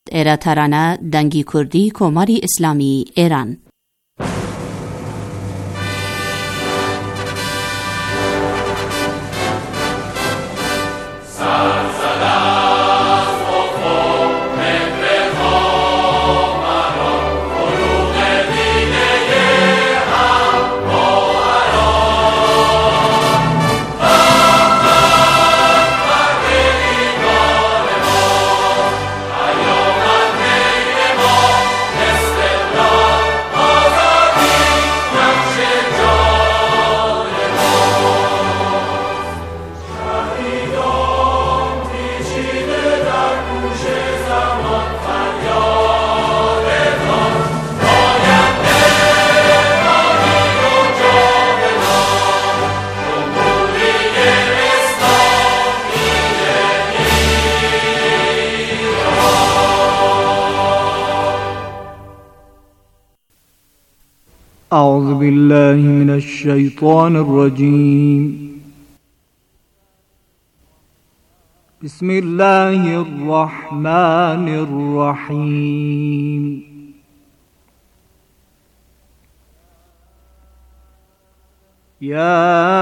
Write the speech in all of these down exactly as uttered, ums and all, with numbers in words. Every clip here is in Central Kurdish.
ایره ترانه دنگی کردی کماری اسلامی ایران. أعوذ بالله من الشيطان الرجيم. بسم الله الرحمن الرحيم. يا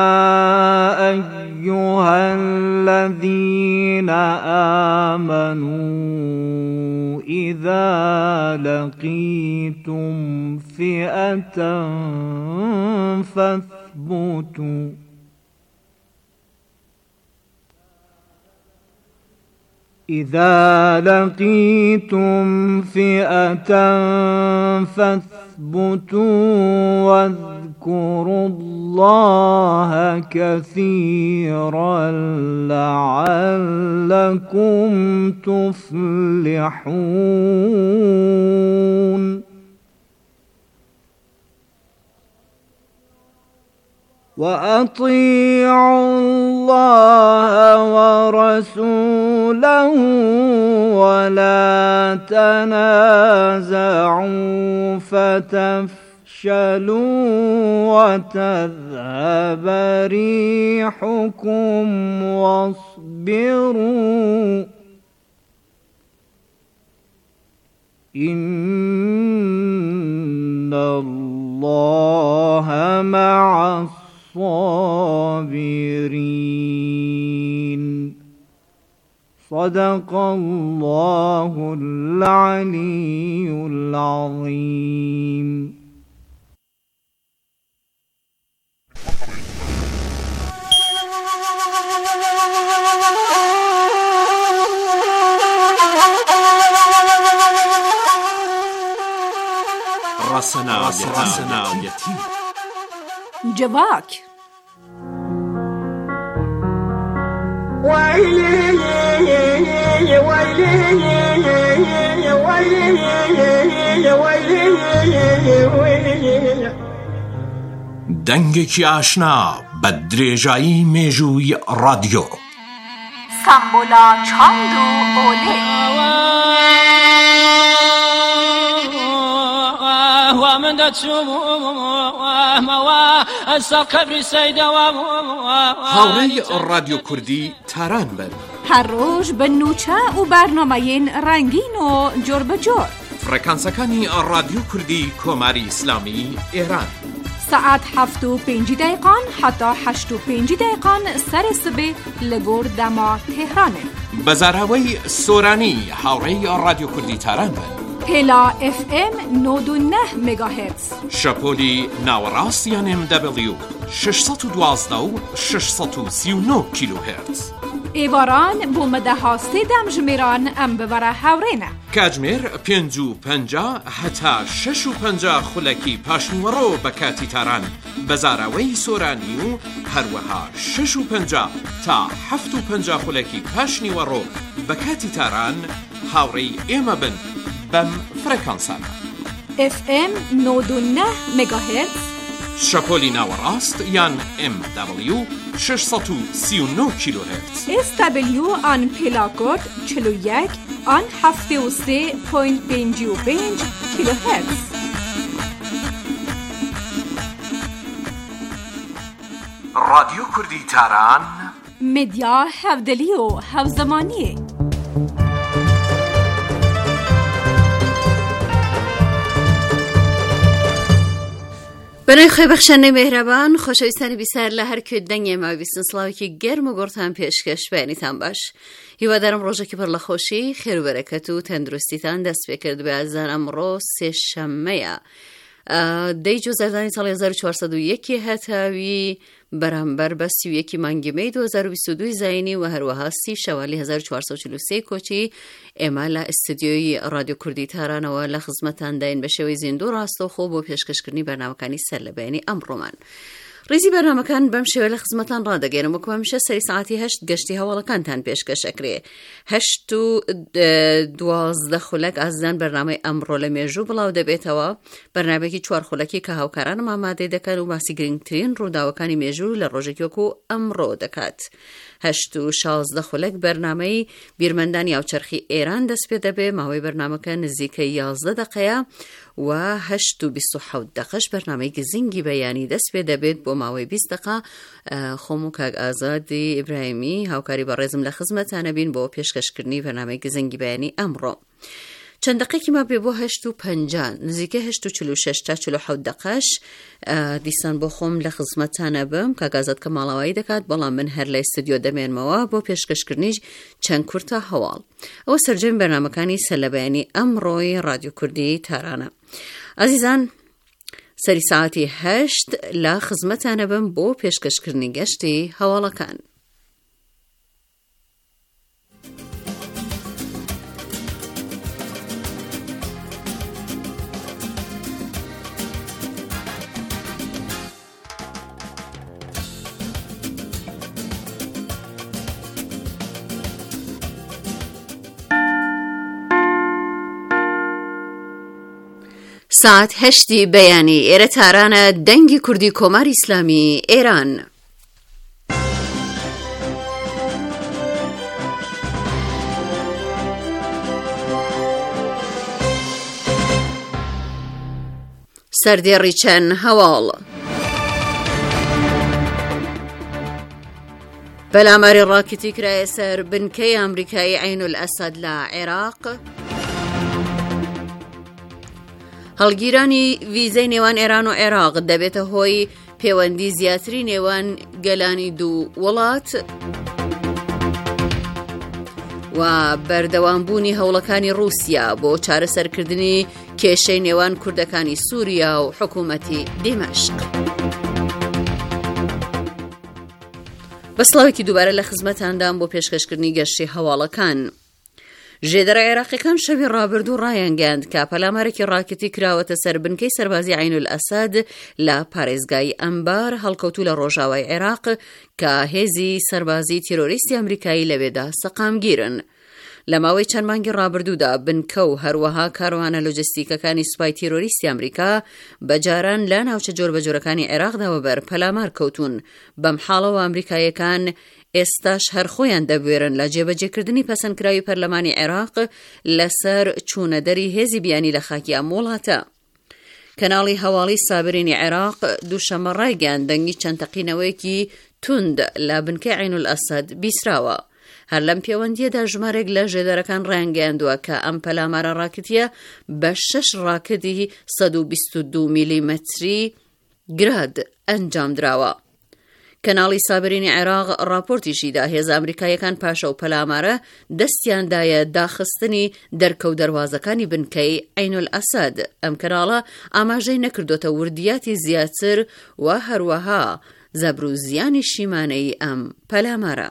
أيها الذين آمنوا إذا لقيتم فئة فاثبتوا إذا لقيتم فئة فاثبتوا واذكروا الله كثيرا لعلكم تفلحون. وأطيعوا الله ورسوله ولا تنازعوا فتفشلوا وتذهب ريحكم واصبروا إن الله مع الصابرين. صدق الله العلي العظيم. رسنا رسنا يتيم جواك ويلي ويلي ويلي ويلي دنگێکی ئاشنا بە درێژایی مێژووی رادیۆ. سامبولا چاند و ئۆلێ ومن هاوڕێی رادیۆ کوردی تاران بن. هەر ڕۆژ بە نوچە و بەرنامەیەن ڕەنگین و جۆر بەجۆر. فڕێکانسەکانی رادیۆ کوردی کۆماری ئیسلامی ئێران. ساعت هەفت و پێنج دقیقان حتا هەشت و پێنج دقیقان سەر سبێ لە گۆر دەما تێهرانێ. بەزاراوەی سۆرانی هاوڕێی رادیۆ کوردی تاران بن. هێلا اف ام نۆد و نە مێگاهێرتز. شەپۆلی ناوەڕاست یان ام دبلیو شەشسەد و دوازدە و شەشسەد و سی و نۆ کیلۆهێرتز. ئێواران بۆ مەدەها سێدەم ژمێران ئەم ببەرە هاوڕێنە. کاتژمێر پێنج و پەنجا هەتا شەش و پەنجا خولەکی پاشنیوەڕۆ بە کاتی تاران بەزاراوەی سۆرانی و هەروەها شەش و پەنجا تا هەفت و پەنجا خولەکی پاشنیوەڕۆ بە کاتی تاران هاوڕێی ئێمە بن بەم فرەکانسانە. اف ام نۆد و نە مێگاهێرتز. شەپۆلی ناوەڕاست یان ام دبلیو شەشسەد و سی و نۆ کیلۆهێرتز. اس دبلیو آن پێلاکۆرد چل و یەک آن هەفتە و سێ پۆینت پێنج و پێنج کیلۆهێرتز. رادیۆ کوردی تاران مدیا هەودەلی و هەوزەمانیە. بەنای خۆی بەخشەندەی مێهرەبان خۆشەویستانی بیسار لە هەر کوێ دەنگێ ماوەی بیستن سڵاوێکی گەرم و گۆڕتان پێشکەش بەیانیتان باش. هیوادارم ڕۆژێکی پڕ لە خۆشی خێر و بەرەکەت و تەندروستیتان دەست پێ کرد بە ئازان. ئەمڕۆ سێشەممەیە دەی جوزەردانی ساڵی هەزار و چوارسەد و یەک هەتاوی بەرامبەر بە سی و یەکی مانگی مەی دو هەزار و بیست و دوو زاینی و هەروەها سی شەوالی هەزار و چوارسەد و چل و سێ کۆچی ئێمە لە ئستودیۆی رادیۆ کوردی تارانەوە لە خزمەتان داین بە شێوەی زیندوو ڕاستەوخۆ بۆ پێشکەشکردنی بەرنامەکانی سەر لە بەیانی ئەمڕۆمان. ڕیزی بەرنامەکان بەم شێوە لە خزمەتان ڕادەگەێنم وەکو هەمیشە سەری سەعاتی هەشت گەشتی هەواڵەکانتان پێشکەشەکرێ. هەشت و دوازدە خولەک ئازان بەرنامەی ئەمڕۆ لە مێژوو بڵاو دەبێتەوە، بەرنامەیەکی چوار خولەکی کە هاوکارانم ئامادەی دەکەن و باسی گرنگترین ڕووداوەکانی مێژوو لە ڕۆژێکی وەکو ئەمڕۆ دەکات. هەشت و شازدە خولەک بەرنامەی بیرمەندانی هاوچەرخی ئێران دەست پێ دەبێ، ماوەی بەرنامەکە نزیکەی یازدە دەقەیە و هەشت و بیست و حەوت دەقەش بەرنامەی گزینگی بەیانی دەست پێ دەبێت بۆ ماوەی بیست دەقە. خۆم و کاک ئازادی ئیبراهیمی هاوکاری بەڕێزم لە خزمەتانە بین بۆ پێشکەشکردنی بەرنامەی گزینگی بەیانی ئەمڕۆ. چەند دقیقی ما بێ بۆ هەشت و پەنجان نزیکە هەشت و چل و شەش تا چل و حەوت دەقەش دیسان بۆ خۆم لە خزمەتانە بم. کاک ئازاد کە ماڵاوایی دەکات، بەڵام من هەر لە ئستودیۆ دەمێنمەوە بۆ پێشکەشکردنیش چەند کورتە هەواڵ. ئەوە سەرجەمی بەرنامەکانی سەر لە بەیانی ئەمڕۆی رادیۆ کوردی تارانە. ئازیزان، سەری ساعتی هەشت لە خزمەتانە بم بۆ پێشکەشکردنی گەشتی هەواڵەکان. ساعت هەشتی بەیانی ئێرە تارانە دەنگی کوردی کۆماری ئیسلامی ئێران. سەردێڕی چەند هەواڵ. بەلاماری ڕاکێتی کرایە سەر بنکەی ئەمریکایی عین الئەسەد لە عێراق. هەڵگیرانی ڤیزەی نێوان ئێران و عێراق دەبێتە هۆی پەیوەندی زیاتری نێوان گەلانی دوو وڵات و بەردەوامبوونی هەوڵەکانی رووسیا بۆ چارەسەرکردنی کێشەی نێوان کوردەکانی سووریا و حکوومەتی دیمەشق. بەسڵاوێکی دووبارە لە خزمەتاندام بۆ پێشکەشکردنی گەشتی هەواڵەکان. ژێدەرە عێراقیەکان شەوی ڕابردوو ڕایانگەاند کە پەلامارێکی ڕاکێتی کراوەتە سەر بنکەی سەربازی عین الئەسەد لە پارێزگای ئەمبار هەڵکەوتوو لە ڕۆژاوای عێراق کە هێزی سەربازی تیرۆریستی ئەمریکایی لەوێدا سەقامگیرن. لە ماوەی چەند مانگی ڕابردوودا بنکە و هەروەها کاروانە لۆجستیکەکانی سوپای تیرۆریستی ئەمریکا بەجاران لە ناوچە جۆربەجۆرەکانی عێراقداوە بەر پەلامار کەوتون. بەم حاڵەوە ئەمریکایەکان ئێستاش هەر خۆیان دەبوێرن لە جێبەجێکردنی پەسەندکراوی پەرلەمانی عێراق لەسەر چوونەدەری هێزی بیانی لە خاکی ئەم وڵاتە. کەناڵی هەواڵی سابرینی عێراق دووشەمە ڕایگەاند دەنگی چەند تەقینەوەیەکی توند لە بنکەی عین الئەسەد بیسراوە. هەر لەم پەیوەندیەدا ژمارێک لە ژێدەرەکان ڕایانگەاندووە کە ئەم پەلامارە ڕاکێتیە بە شەش ڕاکردی سەد و بیست و دوو میلیمەتری گراد ئەنجام دراوە. کەناڵی سابرینی عێراق راپۆرتیشیدا هێز ئەمریکایەکان پاشە و پەلامارە دەستیاندایە داخستنی دەرکە و دەواازەکانی بنکەی عین الئەسەد. ئەم کەناڵە ئاماژەی نەکردوتە وردیاتی زیاتر و هەروەها زەبر و زیانی شیمانەی ئەم پەلامارە.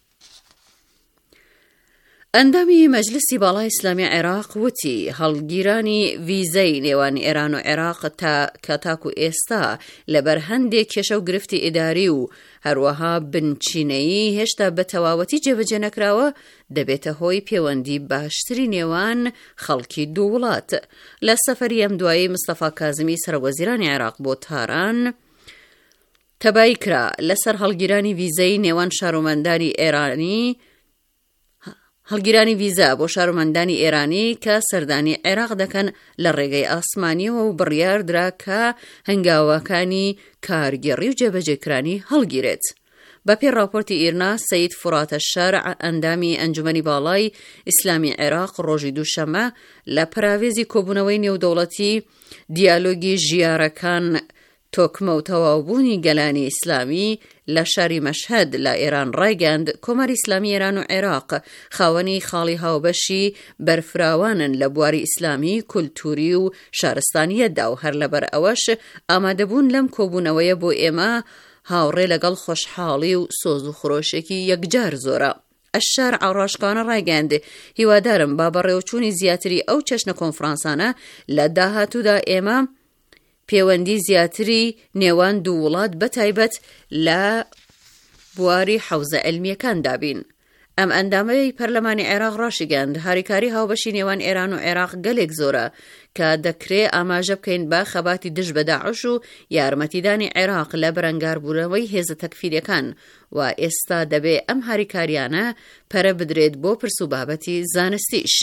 ئەندامی مەجلسی باڵای ئیسلامی عێراق وتی هەڵگیرانی ڤیزەی نێوان ئێران و عێراق تا کە تاکو ئێستا لەبەر هەندێک کێشە و گرفتی ئیداری و هەروەها بنچینەیی هێشتا بە تەواوەتی جێبەجێ نەکراوە دەبێتە هۆی پەیوەندی باشتری نێوان خەڵکی دوو وڵات. لە سەفەری ئەم دوایی مستەفا کازمی سەرۆەزیرانی عێراق بۆ تاران تەبای کرا لەسەر هەڵگیرانی ڤیزەی نێوان شارۆمەندانی ئێرانی هەڵگیرانی ڤیزە بۆ شارۆمەندانی ئێرانی کە سەردانی عێراق دەکەن لە ڕێگەی ئاسمانیەوە و بڕیار درا کە هەنگاوەکانی کارگێڕی و جێبەجێکرانی هەڵگیرێت. بە پێی راپۆرتی ئیرنا سەید فوراتە شارع ئەندامی ئەنجومەنی باڵای ئیسلامی عێراق ڕۆژی دووشەمە لە پراوێزی کۆبوونەوەی نێودەوڵەتی دیالۆگی ژیارەکان تۆکمە و تەواوبوونی گەلانی ئیسلامی لە شاری مەشهەد لە ئێران ڕایگەاند کۆماری ئیسلامی ئێران و عێراق خاوەنی خاڵی هاوبەشی بەرفراوانن لە بواری ئیسلامی، کولتوری و شارستانیەتدا و هەر لەبەر ئەوەش ئامادەبوون لەم کۆبوونەوەیە بۆ ئێمە هاوڕێ لەگەڵ خۆشحاڵی و سۆز و خۆشێکی یەکجار زۆرە. ئەشار ئاڕاشکانە ڕایگەاند هیوادارم با بەڕێوەچوونی زیاتری ئەو چەشنە کۆنفرانسانە لە داهاتوودا ئێمە پەیوەندی زیاتری نێوان دوو وڵات بەتایبەت لە بواری حەوزە عیلمیەکان دابین. ئەم ئەندامەی پەرلەمانی عێراق ڕاشیگەاند هاریکاری هاوبەشی نێوان ئێران و عێراق گەلێک زۆرە کە دەکرێ ئاماژە بکەین بە خەباتی دژ بە داعش و یارمەتیدانی عێراق لە بەرەنگاربوونەوەی هێزە تەکفیریەکان و ئێستا دەبێ ئەم هاریکاریانە پەرە بدرێت بۆ پرس و بابەتی زانستیش.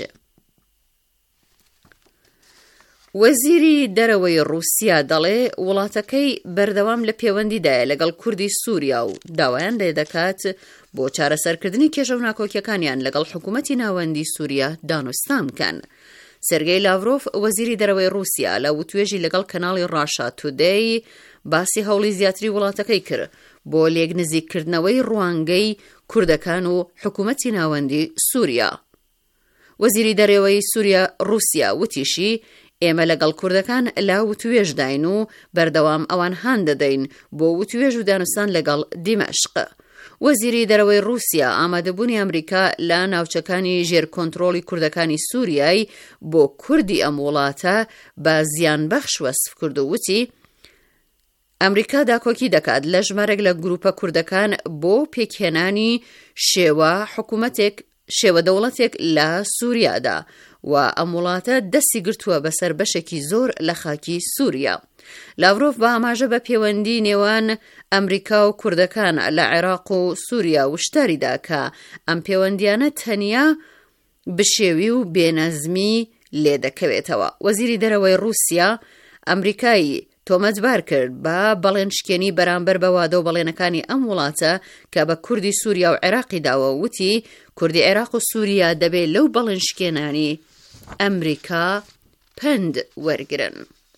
وەزیری دەرەوەی رووسیا دەڵێ وڵاتەکەی بەردەوام لە پەیوەندیدایە لەگەڵ کوردی سووریا و داوایان لێ دەکات بۆ چارەسەرکردنی کێشە و ناکۆکیەکانیان لەگەڵ حکوومەتی ناوەندی سووریا دانوستان بکەن. سێرگەی لاڤرۆف وەزیری دەرەوەی رووسیا لە وتوێژی لەگەڵ کەناڵی ڕاشا تودەی باسی هەوڵی زیاتری وڵاتەکەی کرد بۆ لێک نزیککردنەوەی ڕوانگەی کوردەکان و حکوومەتی ناوەندی سووریا. وەزیری دەرەوەی سووریا رووسیا وتیشی ئێمە لەگەڵ کوردەکان لا وتوێژ داین و بەردەوام ئەوان هان دەدەین بۆ وتوێژ و دانوستان لەگەڵ دیمەشق. وەزیری دەرەوەی رووسیا ئامادەبوونی ئەمریکا لە ناوچەکانی ژێر کۆنتڕۆڵی کوردەکانی سووریای بۆ کوردی ئەم وڵاتە بە زیانبەخش وەسف کرد و وتی ئەمریکا داکۆکی دەکات لە ژمارەك لە گروپە کوردەکان بۆ پێکهێنانی شێوە حکوومەتێک شێوە دەوڵەتێک لە سووریادا و ئەم وڵاتە دەستی گرتووە بەسەر بەشێکی زۆر لە خاکی سووریا. لاڤرۆف بە ئاماژە بە پەیوەندی نێوان ئەمریکا و کوردەکان لە عێراق و سووریا وشتاریدا کە ئەم پەیوەندیانە تەنیا بشێوی و بێنەزمی لێ دەکەوێتەوە. وەزیری دەرەوەی رووسیا ئەمریکایی تۆمەتبار کرد بە بەڵێنشکێنی بەرامبەر بە وادە و بەڵێنەکانی ئەم وڵاتە کە بە کوردی سووریا و عێراقی داوە وتی کوردی عێراق و سووریا دەبێت لەو بەڵێنشکێنانی ئەمریکا پند وەرگرن.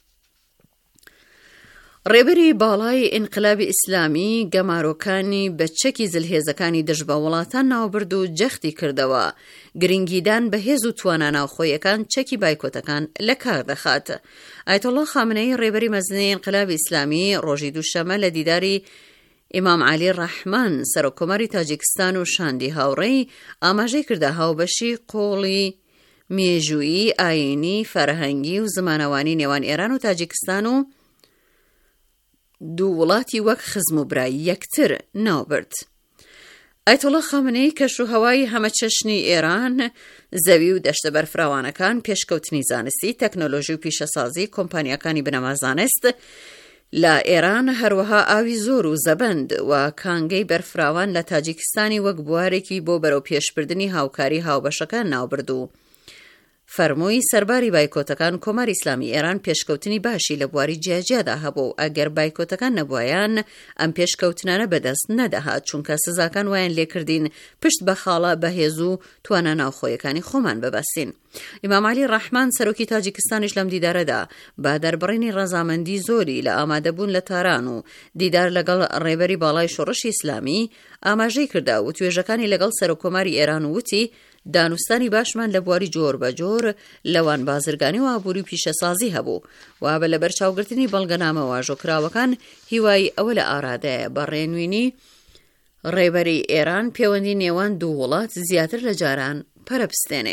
ڕێبەری باڵای ئینقلابی ئیسلامی گەمارۆکانی بە چەکی زلهێزەکانی دژ بە وڵاتان ناوبرد و جەختی کردەوە گرنگیدان بە هێز و توانە ناوخۆیەکان چەکی بایکۆتەکان لە کار دەخات. ئایەتوڵڵا خامنەی ڕێبەری مەزنەی ئینقلابی ئیسلامی ڕۆژی دووشەمە لە دیداری ئیمام عەلی ڕەحمان سەرۆکۆماری تاجیکستان و شاندی هاوڕێی ئاماژەی کردە هاوبەشی قۆڵی مێژوویی ئاینی فەرهەنگی و زمانەوانی نێوان ئێران و تاجیکستان و دوو وڵاتی وەک خزم و برای یەکتر ناوبرد. ئایەتوڵڵا خامنەی کەشوهەوای هەمەچەشنی ئێران، زەوی و دەشتە بەرفراوانەکان، پێشکەوتنی زانستی، تەکنۆلۆژی و پیشەسازی کۆمپانیەکانی بنەما زانست لە ئێران، هەروەها ئاوی زۆر و زەبەند و کانگەی بەرفراوان لە تاجیکستانی وەک بوارێکی بۆ بەرەو پێشبردننی هاوکاری هاوبەشەکان ناوبرد و فەرمووی سەرباری بایکۆتەکان کۆماری ئیسلامی ئێران پێشکەوتنی باشی لە بواری جیاجیادا هەبوو ئەگەر بایکۆتەکان نەبووایان ئەم پێشکەوتنانە بەدەست نەدەهات چونکە سزاکان وایان لێکردین پشت بە خاڵە بەهێز و توانە ناوخۆیەکانی خۆمان ببەستین. ئیمام عەلی ڕەحمان سەرۆکی تاجیکستانیش لەم دیدارەدا با دەربڕینی ڕەزامەندی زۆری لە ئامادەبوون لە تاران و دیدار لەگەڵ ڕێبەری باڵای شۆڕشی ئیسلامی ئاماژەی کردا و توێژەکانی لەگەڵ سەرۆکۆماری ئێران وتی دانوستانی باشمان لە بواری جۆر بە جۆر لەوان بازرگانی و ئابووری و پیشەسازی هەبوو و بە لە بەرچاوگرتنی بەڵگەنامە واژۆکراوەکان هیوای ئەوە لە ئارادەیە بە ڕێنوینی ڕێبەری ئێران پەیوەندی نێوان دوو وڵات زیاتر لە جاران پەرەپستێنێ.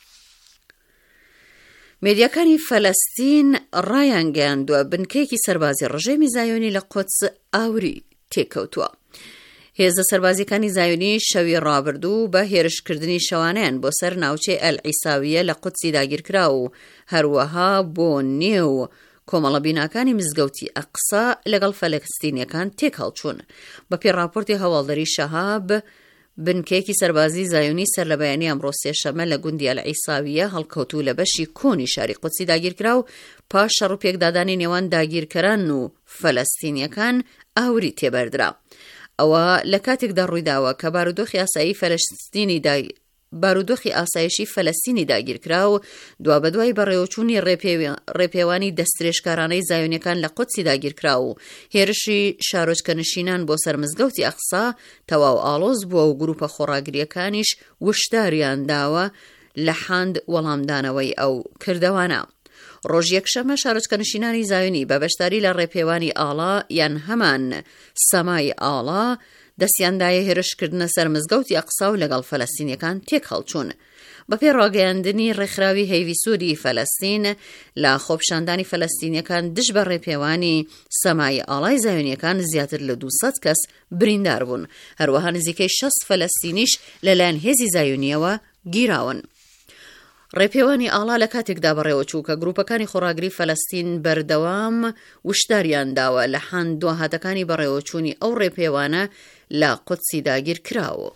مێدیاکانی فەلەستین ڕایان گەیاندووە بنکەیەکی سەربازی ڕژێمی زایۆنی لە قودس ئاوری تێکەوتووە. هێزە سەربازیەکانی زایۆنی شەوی ڕابردوو بە هێرشکردنی شەوانیان بۆ سەر ناوچەی ئەل-عیساویە لە قودسی داگیرکرا و هەروەها بۆ نێو کۆمەڵە بیناکانی مزگەوتی ئەقسا لەگەڵ فەلەستینیەکان تێک هەڵچوون. بە پێی راپۆرتی هەواڵدەری شەهاب بنکەیەکی سەربازی زایۆنی سەر لە بەیانی ئەمڕۆ سێشەمە لە گوندی ئەل-عیساویە هەڵکەوتوو لە بەشی کۆنی شاری قودسی داگیرکرا و پاش شەڕ و پێکدادانی نێوان داگیرکەران و فەلەستینیەکان ئاوری تێبەردرا. ئەوە لە کاتێکدا ڕوویداوە کە بارودۆخی یاسایی فەلەستینی بارودۆخی ئاسایشی فەلەستینی داگیرکرا و دوا بەدوای بەڕێوەچوونی ڕێپێوانی دەستدرێژکارانەی زایۆنیەکان لە قودسی داگیرکرا و هێرشی شارۆچکەنشینان بۆ سەر مزگەوتی ئەقسا تەواو ئاڵۆز بووە و گروپە خۆڕاگریەکانیش وشداریان داوە لە حاند وەڵامدانەوەی ئەو کردەوانە. ڕۆژ یەکشەمە شارۆچکەنشینانی زایۆنی بە بەشداری لە ڕێپێوانی ئاڵا یان هەمان سەمای ئاڵا دەستیاندایە هێرشکردنە سەر مزگەوتی ئەقسا و لەگەڵ فەلەستینیەکان تێک هەڵچوون. بەپێ ڕاگەیاندنی ڕێکخراوی هەیوی سووری فەلەستین لە خۆپیشاندانی فەلەستینیەکان دژ بە ڕێپێوانی سەمای ئاڵای زایۆنیەکان زیاتر لە دووسەد کەس بریندار بوون. هەروەها نزیکەی شەست فەلەستینیش لەلایەن هێزی زایۆنیەوە گیراون. ڕێپێوانی ئاڵا لە کاتێکدا بەڕێوەچوو کە گروپەکانی خۆڕاگری فەلەستین بەردەوام وشداریان داوە لە حاند دواهاتەکانی بەڕێوەچوونی ئەو ڕێپێوانە لە قودسی داگیر کراوە.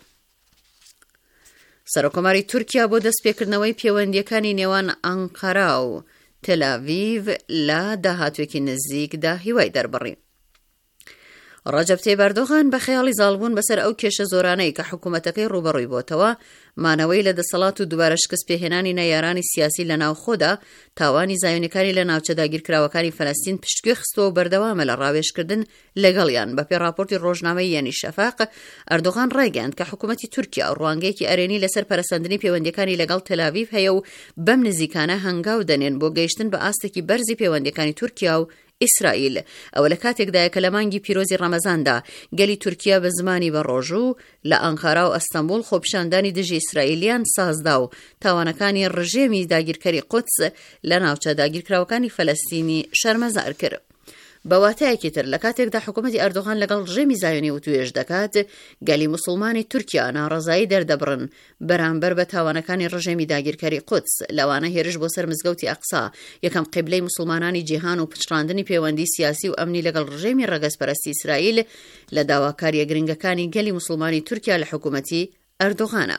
سەرۆکۆماری تورکیا بۆ دەستپێکردنەوەی پەیوەندیەکانی نێوان ئەنقەرا و تەل‌ئاڤیڤ لە داهاتوێکی نزیکدا هیوای دەربڕی. ڕەجەب تەیب ئەردۆغان بە خەیاڵی زاڵبوون بەسەر ئەو کێشە زۆرانەی کە حکوومەتەکەی ڕوبەڕووی بۆتەوە مانەوەی لە دەسەڵات و دووبارە شکست پێهێنانی نەیارانی سیاسی لە ناوخۆدا تاوانی زایۆنیەکانی لە ناوچە داگیرکراوەکانی فەلەستین پشتگوێ خستووە و بەردەوامە لە ڕاوێژکردن لەگەڵیان. بەپێ راپۆرتی ڕۆژنامەی یەنی شەفاق ئەردۆغان ڕایگەیاند کە حکوومەتی تورکیا ڕوانگەیەکی ئەرێنی لەسەر پەرەسەندنی پەیوەندیەکانی لەگەڵ تەل‌ئاڤیڤ هەیە و بەم نزیکانە هەنگاو دەنێن بۆ گەیشتن بە ئاستێکی بەرزی پەیوەندیەکانی تورکیا و ئیسرائیل. ئەوە لە کاتێکدایە کە لە مانگی پیرۆزی ڕەمەزاندا گەلی تورکیا بە زمانی بەڕۆژوو لە ئەنقەرا و ئەستەمبول خۆپیشاندانی دژی ئیسرائیلیان سازدا و تاوانەکانی ڕژێمی داگیرکەری قودس لە ناوچە داگیرکراوەکانی فەلەستینی شەرمەزار کرد. بەواتایەکی تر لە کاتێکدا حکوومەتی ئەردۆغان لەگەڵ ڕژێمی زایۆنی و توێژ دەکات گەلی موسڵمانی تورکیا ناڕەزایی دەردەبڕن بەرامبەر بە تاوانەکانی ڕژێمی داگیرکەری قودس لەوانە هێرش بۆ سەر مزگەوتی ئەقسا یەکەم قیبلەی موسڵمانانی جیهان و پچڕاندنی پەیوەندی سیاسی و ئەمنی لەگەڵ ڕژێمی ڕەگەزپەرستی ئیسرائیل لە داواکاریە گرنگەکانی گەلی موسڵمانی تورکیا لە حکوومەتی ئەردۆغانە.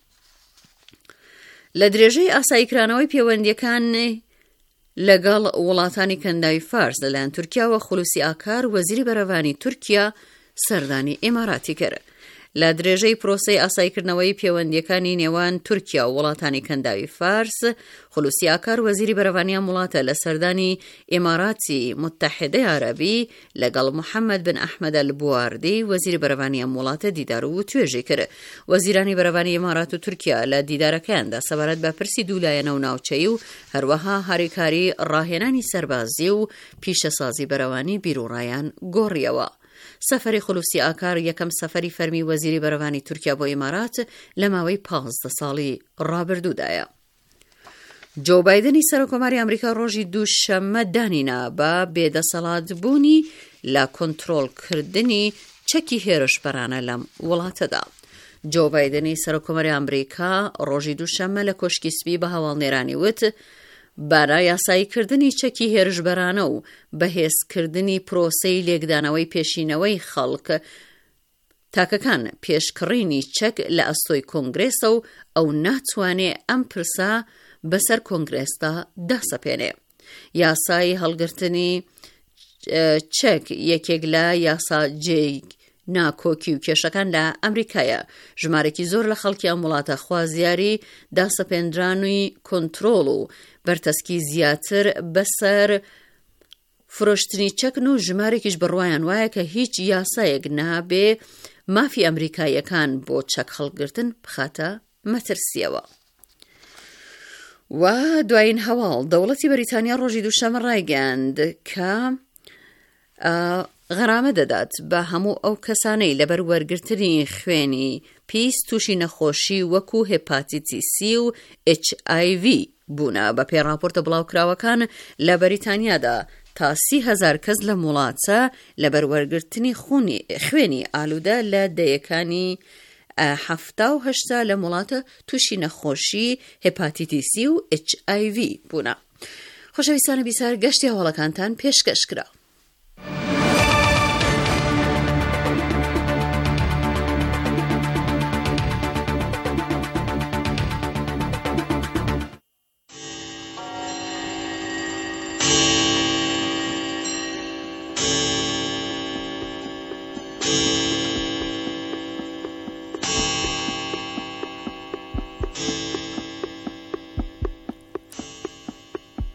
لە درێژەی ئاساییکرانەوەی پەیوەندیەکان لەگەڵ وڵاتانی کەنداوی فارس لەلایەن تورکیاوە خولوسی ئاکار وەزیری بەرەوانی تورکیا سەردانی ئێماراتی کرد. لە درێژەی پرۆسەی ئاساییکردنەوەی پەیوەندیەکانی نێوان تورکیا و وڵاتانی کەنداوی فارس خولوسی ئاکار وەزیری بەرەوانیان وڵاتە لە سەردانی ئێماراتی متحیدەی عەرەبی لەگەڵ محەممەد بن ئەحمەد ئەلبواردی وەزیری بەرەوانیان وڵاتە دیدار و توێژی کرد. وەزیرانی بەرەوانی ئێمارات و تورکیا لە دیدارەکەیاندا سەبارەت بە پرسی دوولایەنە و ناوچەیی و هەروەها هاریکاری ڕاهێنانی سەربازی و پیشەسازی بەرەوانی بیرروڕایان گۆڕیەوە. سەفەری خولوسی ئاکار یەکەم سەفەری فەرمی وەزیری بەرەوانی تورکیا بۆ ئێمارات لە ماوەی پانزدە ساڵی ڕابردوودایە. جۆ بایدنی سەرۆکۆماری ئەمریکا ڕۆژی دووشەممە دانینا بە بێدەسەڵاتبوونی لە کۆنتڕۆڵکردنی چەکی هێرشبەرانە لەم وڵاتەدا. جۆ بایدنی سەرۆکۆماری ئەمریکا ڕۆژی دووشەممە لە کۆشکی سپی بە هەواڵنێرانی وت بارا یاساییکردنی چەکی هێرشبەرانە و بەهێزکردنی پرۆسەی لێکدانەوەی پێشینەوەی خەڵک تاکەکان پێشکڕینی چەک لە ئەستۆی کۆنگرێسە و ئەو ناتوانێ ئەم پرسا بەسەر کۆنگرێستا داسەپێنێ. یاسای هەڵگرتنی چەک یەکێک لە یاساجێی ناکۆکی و کێشەکان لە ئەمریکایە. ژمارەی زۆر لە خەڵکی ئەم وڵاتە خوازیاری داسەپێنرانی کۆنتڕۆڵ و بەرتەسکی زیاتر بەسەر فرۆشتنی چەکن و ژمارێکیش بڕوایان وایە کە هیچ یاسایەک نابێ مافی ئەمریکایەکان بۆ چەک هەڵگرتن بخاتە مەترسیەوە. و دوایین هەواڵ دەوڵەتی بەریتانیا ڕۆژی دووشەممە ڕایگەاند کە غەرامە دەدات بە هەموو ئەو کەسانەی لەبەر وەرگرتنی خوێنی پیس تووشی نەخۆشی وەکو هێپاتیتی سی و ئیچ ئای ڤی بوونە. بە پێی راپۆرتە بڵاوکراوەکان لە بەریتانیادا تا سی هەزار کەس لە وڵاتە لەبەر وەرگرتنی خوێنی ئالوودە لە دەیەکانی هەفتا و هەشتا لە وڵاتە تووشی نەخۆشی هێپاتیتی سی و ئیچ ئای ڤی بوونە. خۆشەویستانی بیسار گەشتی هەواڵەکانتان پێشکەش کرا.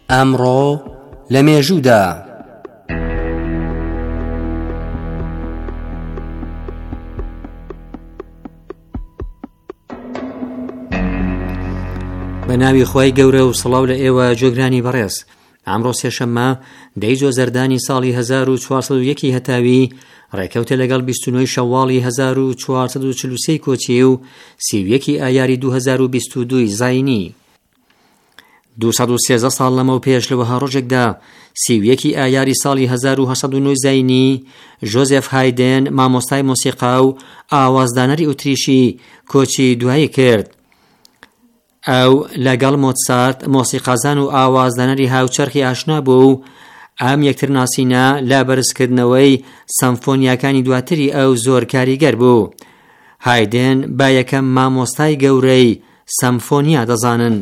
ئەمڕۆ لە مێژوودا. بە ناوی خۆی گەورە و سڵاو لە ئێوە جۆگرانی بەڕێز. ئەمڕۆ سێشەممە دەی زۆزەردانی ساڵی هەزار و چوارسەد و یەکی هەتاوی ڕێکەوتە لەگەڵ بیست و نۆی شەواڵی هەزار و چوارسەد و چل و سێی کۆچی و سی و یەکی ئایاری دوو هەزار و بیست و دووی زاینی. دووسەد و سێزدە ساڵ لەمە و پێش لەوەها ڕۆژێکدا سی و یەکی ئایاری ساڵی هەزار و هەشت سەد و نۆ زاینی ژۆزێف هایدن مامۆستای مۆسیقا و ئاوازدانەری ئۆتریشی کۆچی دوایی کرد. ئەو لەگەڵ مۆتسارت مۆسیقازان و ئاوازدانەری هاوچەرخی ئاشنا بوو و ئەم یەکتر ناسینە لە بەرزکردنەوەی سەمفۆنیاکانی دواتری ئەو زۆر کاریگەر بوو. هایدن با یەکەم مامۆستای گەورەی سەمفۆنیا دەزانن.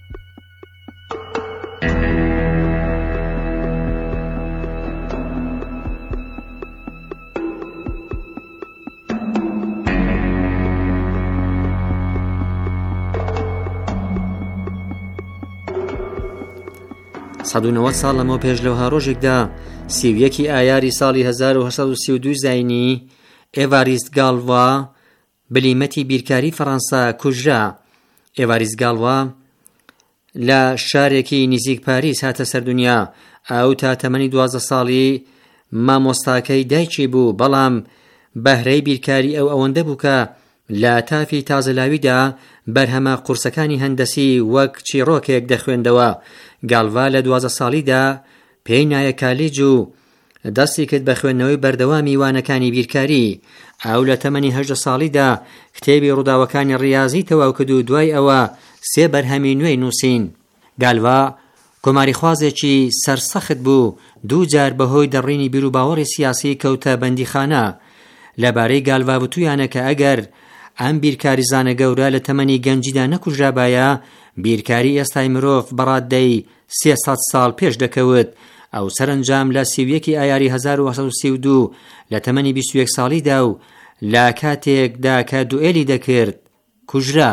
سەد و نەوەت ساڵ لەمەوە پێش لەوها ڕۆژێکدا سی و یەکی ئایاری ساڵی هەزار و هەشت سەد و سی و دوو زاینی ئێڤاریست گاڵڤا بلیمەتی بیرکاری فەڕەنسا کوژرا. ئێڤاریست گاڵڤا لە شارێکی نزیک پاریس هاتە سەردونیا. ئەو تا تەمەنی دوازدە ساڵی مامۆستاکەی دایکی بوو، بەڵام بەهرەی بیرکاری ئەو ئەوەندە بوو کە لە تافی تازەلاویدا بەرهەمە قورسەکانی هەندەسی وەک چیرۆکێک دەخوێندەوە. گاڵڤا لە دوازدە ساڵیدا پێی نایە کالیج و دەستی کرد بە خوێندنەوەی بەردەوامی وانەکانی بیرکاری. ئەو لە تەمەنی هەژدە ساڵیدا کتێبی ڕووداوەکانی ڕیاضی تەواو کرد و دوای ئەوە سێ بەرهەمی نوێی نووسین. گاڵڤا کۆماریخوازێکی سەرسەخت بوو، دوو جار بەهۆی دەڕینی بیر و باوەڕی سیاسی کەوتە بەندیخانە. لەبارەی گاڵڤا بتویانە کە ئەگەر ئەم بیرکاریزانە گەورە لە تەمەنی گەنجیدا نەکوژرابایە، بیرکاری ئێستای مرۆڤ بەڕاددەی سێسەد ساڵ پێش دەکەوت. ئەو سەرنجام لە سی و یەکی ئایاری هەزار و هەشت سەد و سی و دوو لە تەمەنی بیست و یەک ساڵیدا و لە کاتێکدا کە دوئێلی دەکرد کوژرا.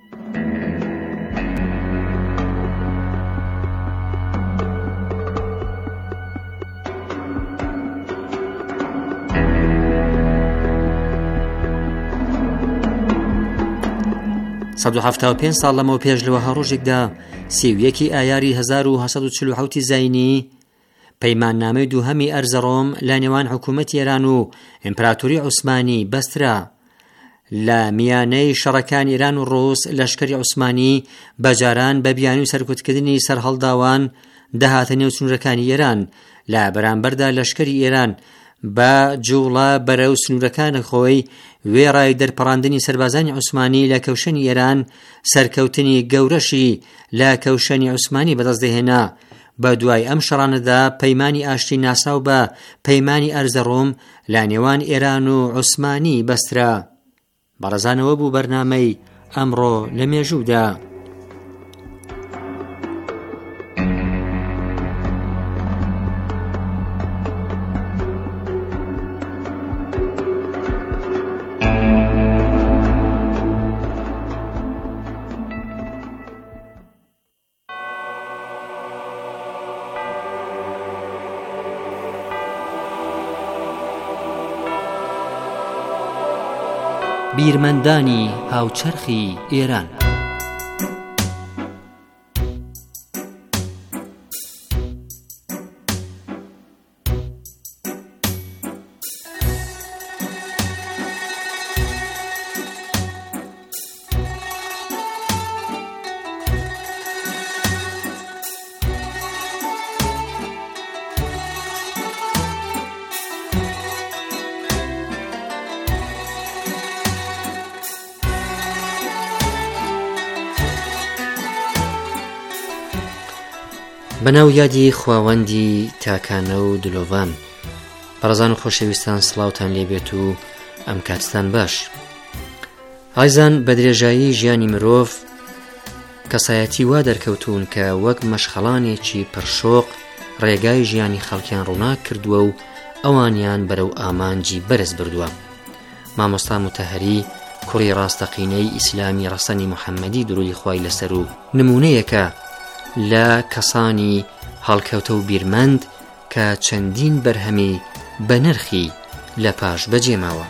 سەد و هەفتاد و پێنج ساڵ لەمەوە پێش لەوەها ڕۆژێکدا سی و یەکی ئایاری هەزار و هەشت سەد و چل و حەوتی زاینی پەیماننامەی دووهەمی ئەرزەڕۆم لە نێوان حکوومەتی ئێران و ئیمپراتۆری عوسمانی بەسترا. لە میانەی شەڕەکانی ئێران و ڕووس لەشکری عوسمانی بەجاران بە بیانی و سەرکوتکردنی سەرهەڵداوان دەهاتە نێو سنوورەکانی ئێران. لە بەرامبەردا لەشکری ئێران بە جوڵە بەرەو سنوورەکانە خۆی وێڕای دەرپەڕاندنی سەربازانی عوسمانی لە کەوشەنی ئێران سەرکەوتنی گەورەشی لە کەوشەنی عوسمانی بەدەستدەهێنا. بە دوای ئەم شەڕانەدا پەیمانی ئاشتی ناساو بە پەیمانی ئەرزەڕۆم لە نێوان ئێران و عوسمانی بەسترا. بەڕێزانەوە بوو بەرنامەی ئەمڕۆ لە مێژوودا. بیرمەندانی هاوچەرخی ئێران. بەناو یادی خواوەندی تاکانە و دلۆڤان. بەڕێزان و خۆشەویستان، سڵاوتان لێبێت و ئەم کاتتان باش. ئایزان بە درێژایی ژیانی مرۆڤ کەسایەتی وا دەرکەوتون کە وەک مەشخەڵانێکی پرشۆق ڕێگای ژیانی خەڵکیان ڕووناک کردووە و ئەوانیان بەرەو ئامانجی بەرز بردووە. مامۆستا متەهەری کوڕی ڕاستەقینەی ئیسلامی ڕەسەنی محەممەدی دروی خوای لەسەر و نمونەیەکە لە کەسانی هەڵکەوتە و بیرمەند کە چەندین بەرهەمی بە نرخی لە پاش بەجێماوە.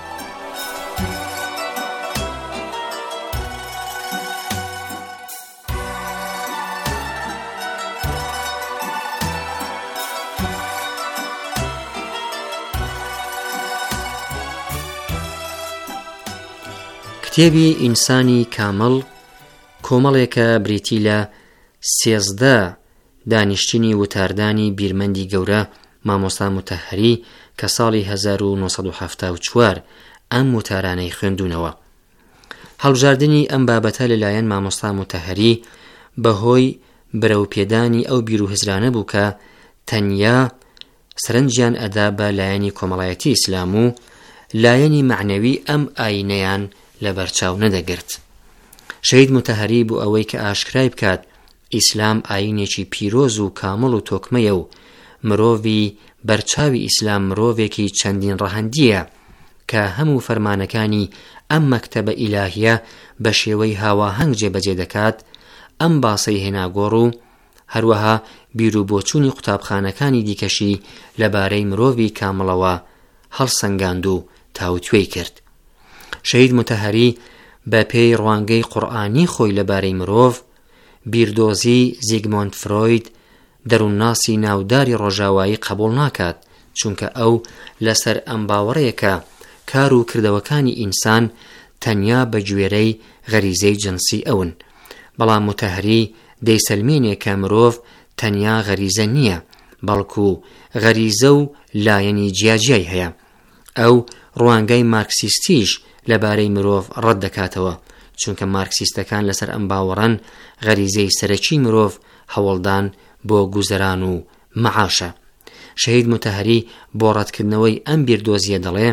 کتێبی ئینسانی کامڵ کۆمەڵێکە بریتی لە سێزدە دانیشتنی وتاردانی بیرمەندی گەورە مامۆستا متەهەری کە ساڵی هەزار و نۆسەد و هەفتاد و چوار ئەم وتارانەی خوێندوونەوە. هەڵبژاردننی ئەم بابەتە لەلایەن مامۆستا متەهەری بەهۆی بەرەوپێدانی ئەو بیر و هزرانە بوو کە تەنیا سەرنجیان ئەدا بە لایەنی کۆمەڵایەتی ئیسلام و لایەنی معنەوی ئەم ئاینەیان لە بەرچاو نەدەگرت. شەهید متەهەری بوو ئەوەی کە ئاشکرای بکات ئیسلام ئاینێکی پیرۆز و کامڵ و تۆکمەیە و مرۆڤی بەرچاوی ئیسلام مرۆڤێکی چەندین ڕەهەندیە کە هەموو فەرمانەکانی ئەم مەکتەبە ئیلاهیە بە شێوەی هاواهەنگ جێبەجێ دەکات. ئەم باسەی هێناگۆڕ و هەروەها بیر و بۆچوونی قوتابخانەکانی دیکەشی لەبارەی مرۆڤی کامڵەوە هەڵسەنگاند و تاوتوێی کرد. شەهید متەهەری بە پێی ڕوانگەی قورئانی خۆی لەبارەی مرۆڤ، بیردۆزی زیگمۆند فرۆید دەروونناسی ناوداری ڕۆژاوایی قبوڵ ناکات، چونکە ئەو لەسەر ئەم باوەڕەیەکە کار و کردەوەکانی ئینسان تەنیا بە گوێرەی غەریزەی جنسی ئەون. بەڵام متەهەری دەیسەلمێنێ کە مرۆڤ تەنیا غەریزە نییە، بەڵکو غەریزە و لایەنی جیاجیای هەیە. ئەو ڕوانگەی مارکسیستیش لەبارەی مرۆڤ ڕەت دەکاتەوە، چونکە مارکسیستەکان لەسەر ئەم باوەڕەن غەریزەی سەرەکی مرۆڤ هەوڵدان بۆ گوزەران و مەعاشە. شەهید متەهەری بۆ ڕەتکردنەوەی ئەم بیردۆزیە دەڵێ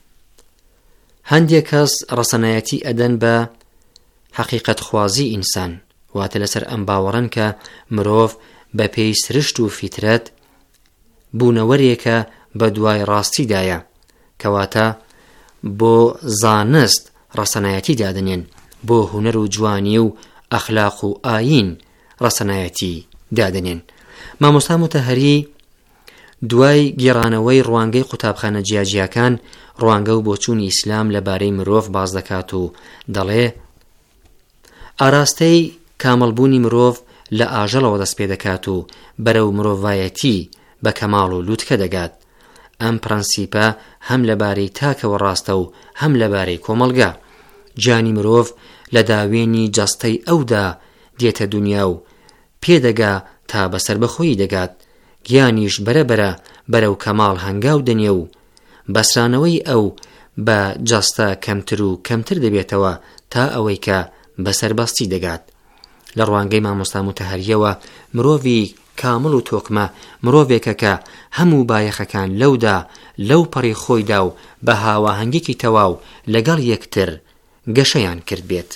هەندێک کەس ڕەسەنایەتی ئەدەن بە حەقیقەتخوازی ئینسان، واتە لەسەر ئەم باوەڕەن کە مرۆڤ بە پێی سرشت و فیترەت بوونەوەرێکە بە دوای ڕاستیدایە، کەواتە بۆ زانست ڕەسەنایەتی دادنێن، بۆ هونەر و جوانی و ئەخلاق و ئاین ڕەسەنایەتی دادنێن. مامۆستا متەهەری دوای گێڕانەوەی ڕوانگەی قوتابخانە جیاجیەکان ڕوانگە و بۆچوونی ئیسلام لەبارەی مرۆڤ باز دەکات و دەڵێ ئاراستەی کامەڵبوونی مرۆڤ لە ئاژەڵەوە دەست پێ دەکات و بەرەو مرۆڤایەتی بە کەماڵ و لووتکە دەگات. ئەم پرەنسیپە هەم لەبارەی تاکەوە ڕاستە و هەم لەبارەی کۆمەڵگا. جانی مرۆڤ لە داوێنی جەستەی ئەودا دێتە دنیا و پێدەگا تا بەسەر بەخۆیی دەگات، گیانیش بەرەبەرە بەرەو کەماڵ هەنگاو دەنێ و بەسرانەوەی ئەو بە جەستە کەمتر و کەمتر دەبێتەوە تا ئەوەی کە بەسەربەستی دەگات. لە ڕوانگەی مامۆستا متەهەریەوە مرۆڤی کامڵ و تۆکمە مرۆڤێکە کە هەموو بایەخەکان لەودا لەو پەڕی خۆیدا و بە هاواهەنگێکی تەواو لەگەڵ یەکتر گەشەیان کرد بێت.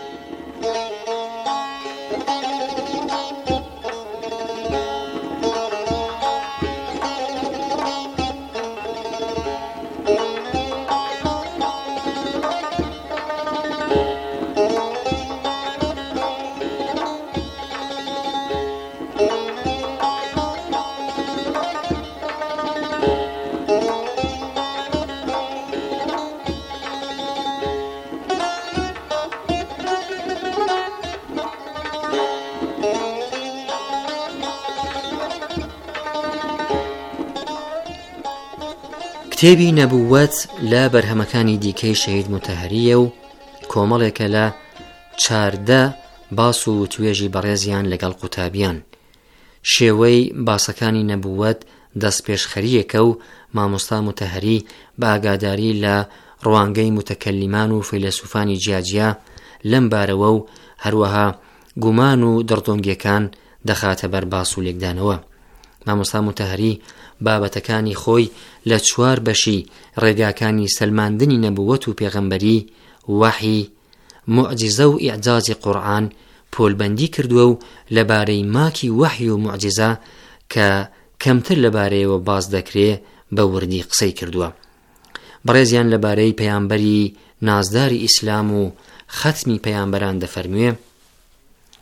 کتێبی نەبووەت لە بەرهەمەکانی دیکەی شەهید متەهەریە و کۆمەڵێکە لە چاردە باس و توێژی بەڕێزیان لەگەڵ قوتابیان. شێوەی باسەکانی نەبووەت دەست پێشخەریەکە و مامۆستا متەهەری بە ئاگاداری لە ڕوانگەی متەکەلیمان و فەیلسوفانی جیاجیا لەم بارەوە و هەروەها گومان و دڕدۆنگیەکان دەخاتە بەر باس و لێکدانەوە. مامۆستا متەهەری بابەتەکانی خۆی لە چوار بەشی ڕێگاکانی سەلماندنی نەبووەت و پێغەمبەری، وەحی، موعجزە و ئیعجازی قورئان پۆلبەندی کردووە و لەبارەی ماکی وەحی و موعجزە کە کەمتر لەبارەیەوە باز دەکرێ بە وردی قسەی کردووە. بەڕێزیان لەبارەی پەیامبەری نازداری ئیسلام و ختمی پەیامبەران دەفەرموێ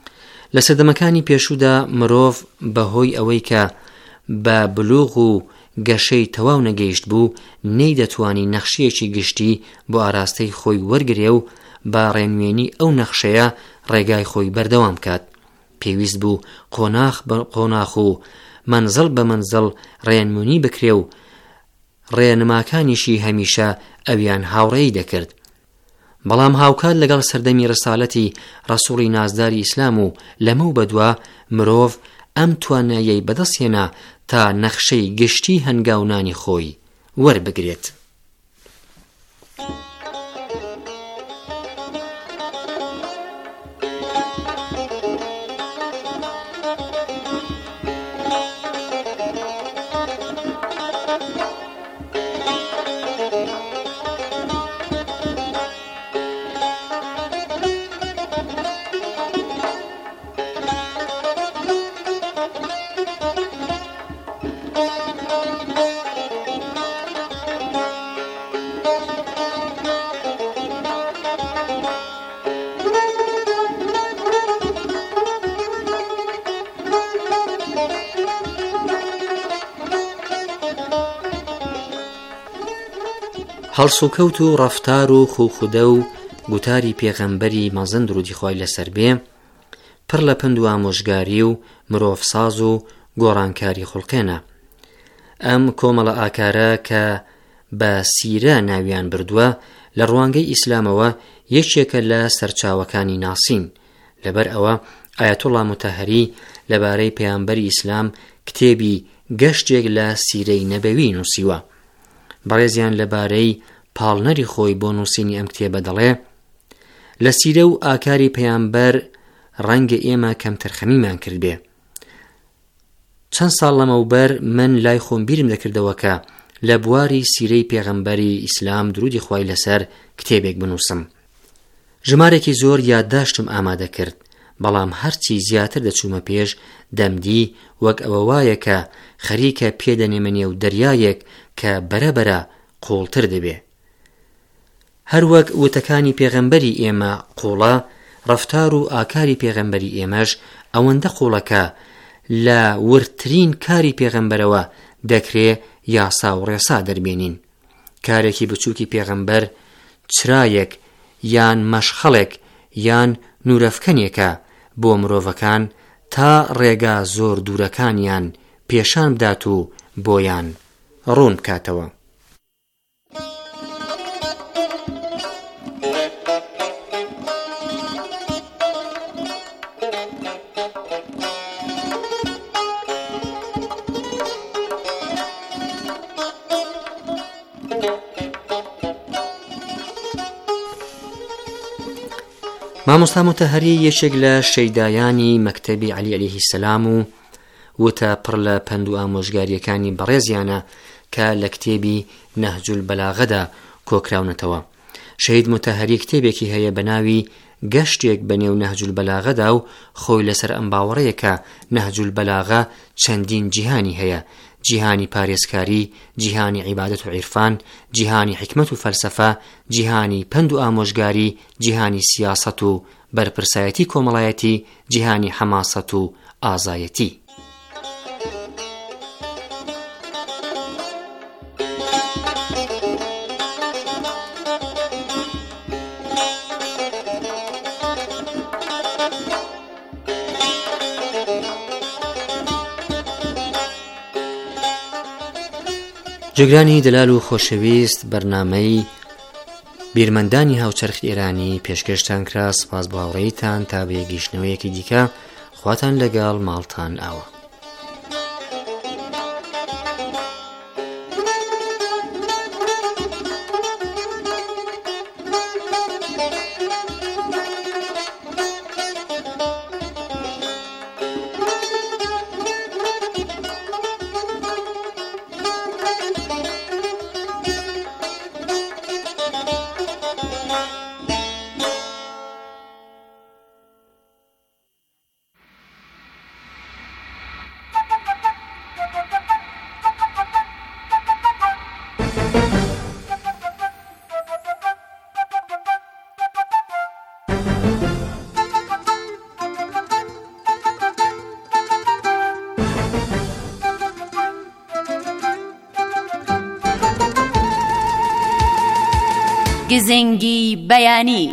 لە سەردەمەکانی پێشوودا مرۆڤ بەهۆی ئەوەی کە بە بلوغ و گەشەی تەواو نەگەیشت بوو نەیدەتوانی نەخشەیەکی گشتی بۆ ئاراستەی خۆی وەرگرێ و با ڕێنوێنی ئەو نەخشەیە ڕێگای خۆی بەردەوام کات. پێویست بوو قۆناغ بە قۆناغ و منزڵ بە منزڵ ڕێنمونی بکرێ و ڕێنماکانیشی هەمیشە ئەویان هاوڕێی دەکرد. بەڵام هاوکات لەگەڵ سەردەمی ڕسالەتی ڕەسوڵی نازداری ئیسلام و لەمە و بەدووە مرۆڤ ئەم تواناییەی بەدەستهێنا تا نەخشەی گشتی هەنگاونانی خۆی وەربگرێت. هەڵسوکەوت و ڕەفتار و خوخودە و گوتاری پێغەمبەری مەزن درودی خوای لەسەر بێ پڕ لە پند و ئامۆژگاری و مرۆڤساز و گۆڕانکاری خوڵقێنە. ئەم کۆمەڵە ئاکارە کە بە سیرە ناویان بردووە لە ڕوانگەی ئیسلامەوە یەکێکە لە سەرچاوەکانی ناسین. لەبەر ئەوە ئایەتوڵڵا موتەهەری لەبارەی پێیامبەری ئیسلام کتێبی گەشتێک لە سیرەی نەبەوی نووسیوە. بەڕێزیان لەبارەی پاڵنەری خۆی بۆ نووسینی ئەم کتێبە دەڵێ لە سیرە و ئاکاری پەیامبەر ڕەنگە ئێمە کەمتر خەمیمان کرد بێ. چەند ساڵ لەمەوبەر من لای خۆم بیرم دەکردەوە کە لە بواری سیرەی پێغەمبەری ئیسلام درودی خوای لەسەر کتێبێک بنووسم. ژمارێکی زۆر یادداشتم ئامادە کرد، بەڵام هەرچی زیاتر دەچوومە پێش دەمدی وەک ئەوە وایە کە خەریکە پێدەنێمە نێو دەریایەک کە بەرەبەرە قوڵتر دەبێ. هەروەک وتەکانی پێغەمبەری ئێمە قوڵە، ڕەفتار و ئاکاری پێغەمبەری ئێمەش ئەوەندە قوڵەکە لە ورترین کاری پێغەمبەرەوە دەکرێ یاسا و ڕێسا دەربێنین. کارێکی بچووکی پێغەمبەر چرایەک یان مەشخەڵێک یان نورەفکەنێکە بۆ مرۆڤەکان تا ڕێگا زۆر دوورەکانیان پێشان بدات و بۆیان ڕوون بکاتەوە. مامۆستا موتەهەری یەکێک لە شەیدایانی مەکتەبی عەلی عەلەیهی سەلام و وتە پڕ لە پند و ئامۆژگاریەکانی بەڕێزیانە کە لە کتێبی نەهج البەلاغەدا کۆکراونەتەوە. شەید موتەهەری کتێبێکی هەیە بە ناوی گەشتێک بەنێو نەهج البەلاغەدا و خۆی لەسەر ئەم باوەڕەیە کە نەهج البەلاغە چەندین جیهانی هەیە: جیهانی پارێزکاری، جیهانی عیبادەت و عیرفان، جیهانی حکمت و فەلسەفە، جیهانی پند و ئامۆژگاری، جیهانی سیاسەت و بەرپرسایەتی کۆمەڵایەتی، جیهانی حەماسەت و ئازایەتی. جگرانی دلال و خۆشەویست، بەرنامەی بیرمەندانی هاوچەرخ ئێرانی پێشکەشتان کرا. سپاس بۆ هاوڕێیتان تا بە گەیشتنەوەیەکی دیکە خواتان لەگەڵ ماڵتان ئاوە. گزنگی بەیانی.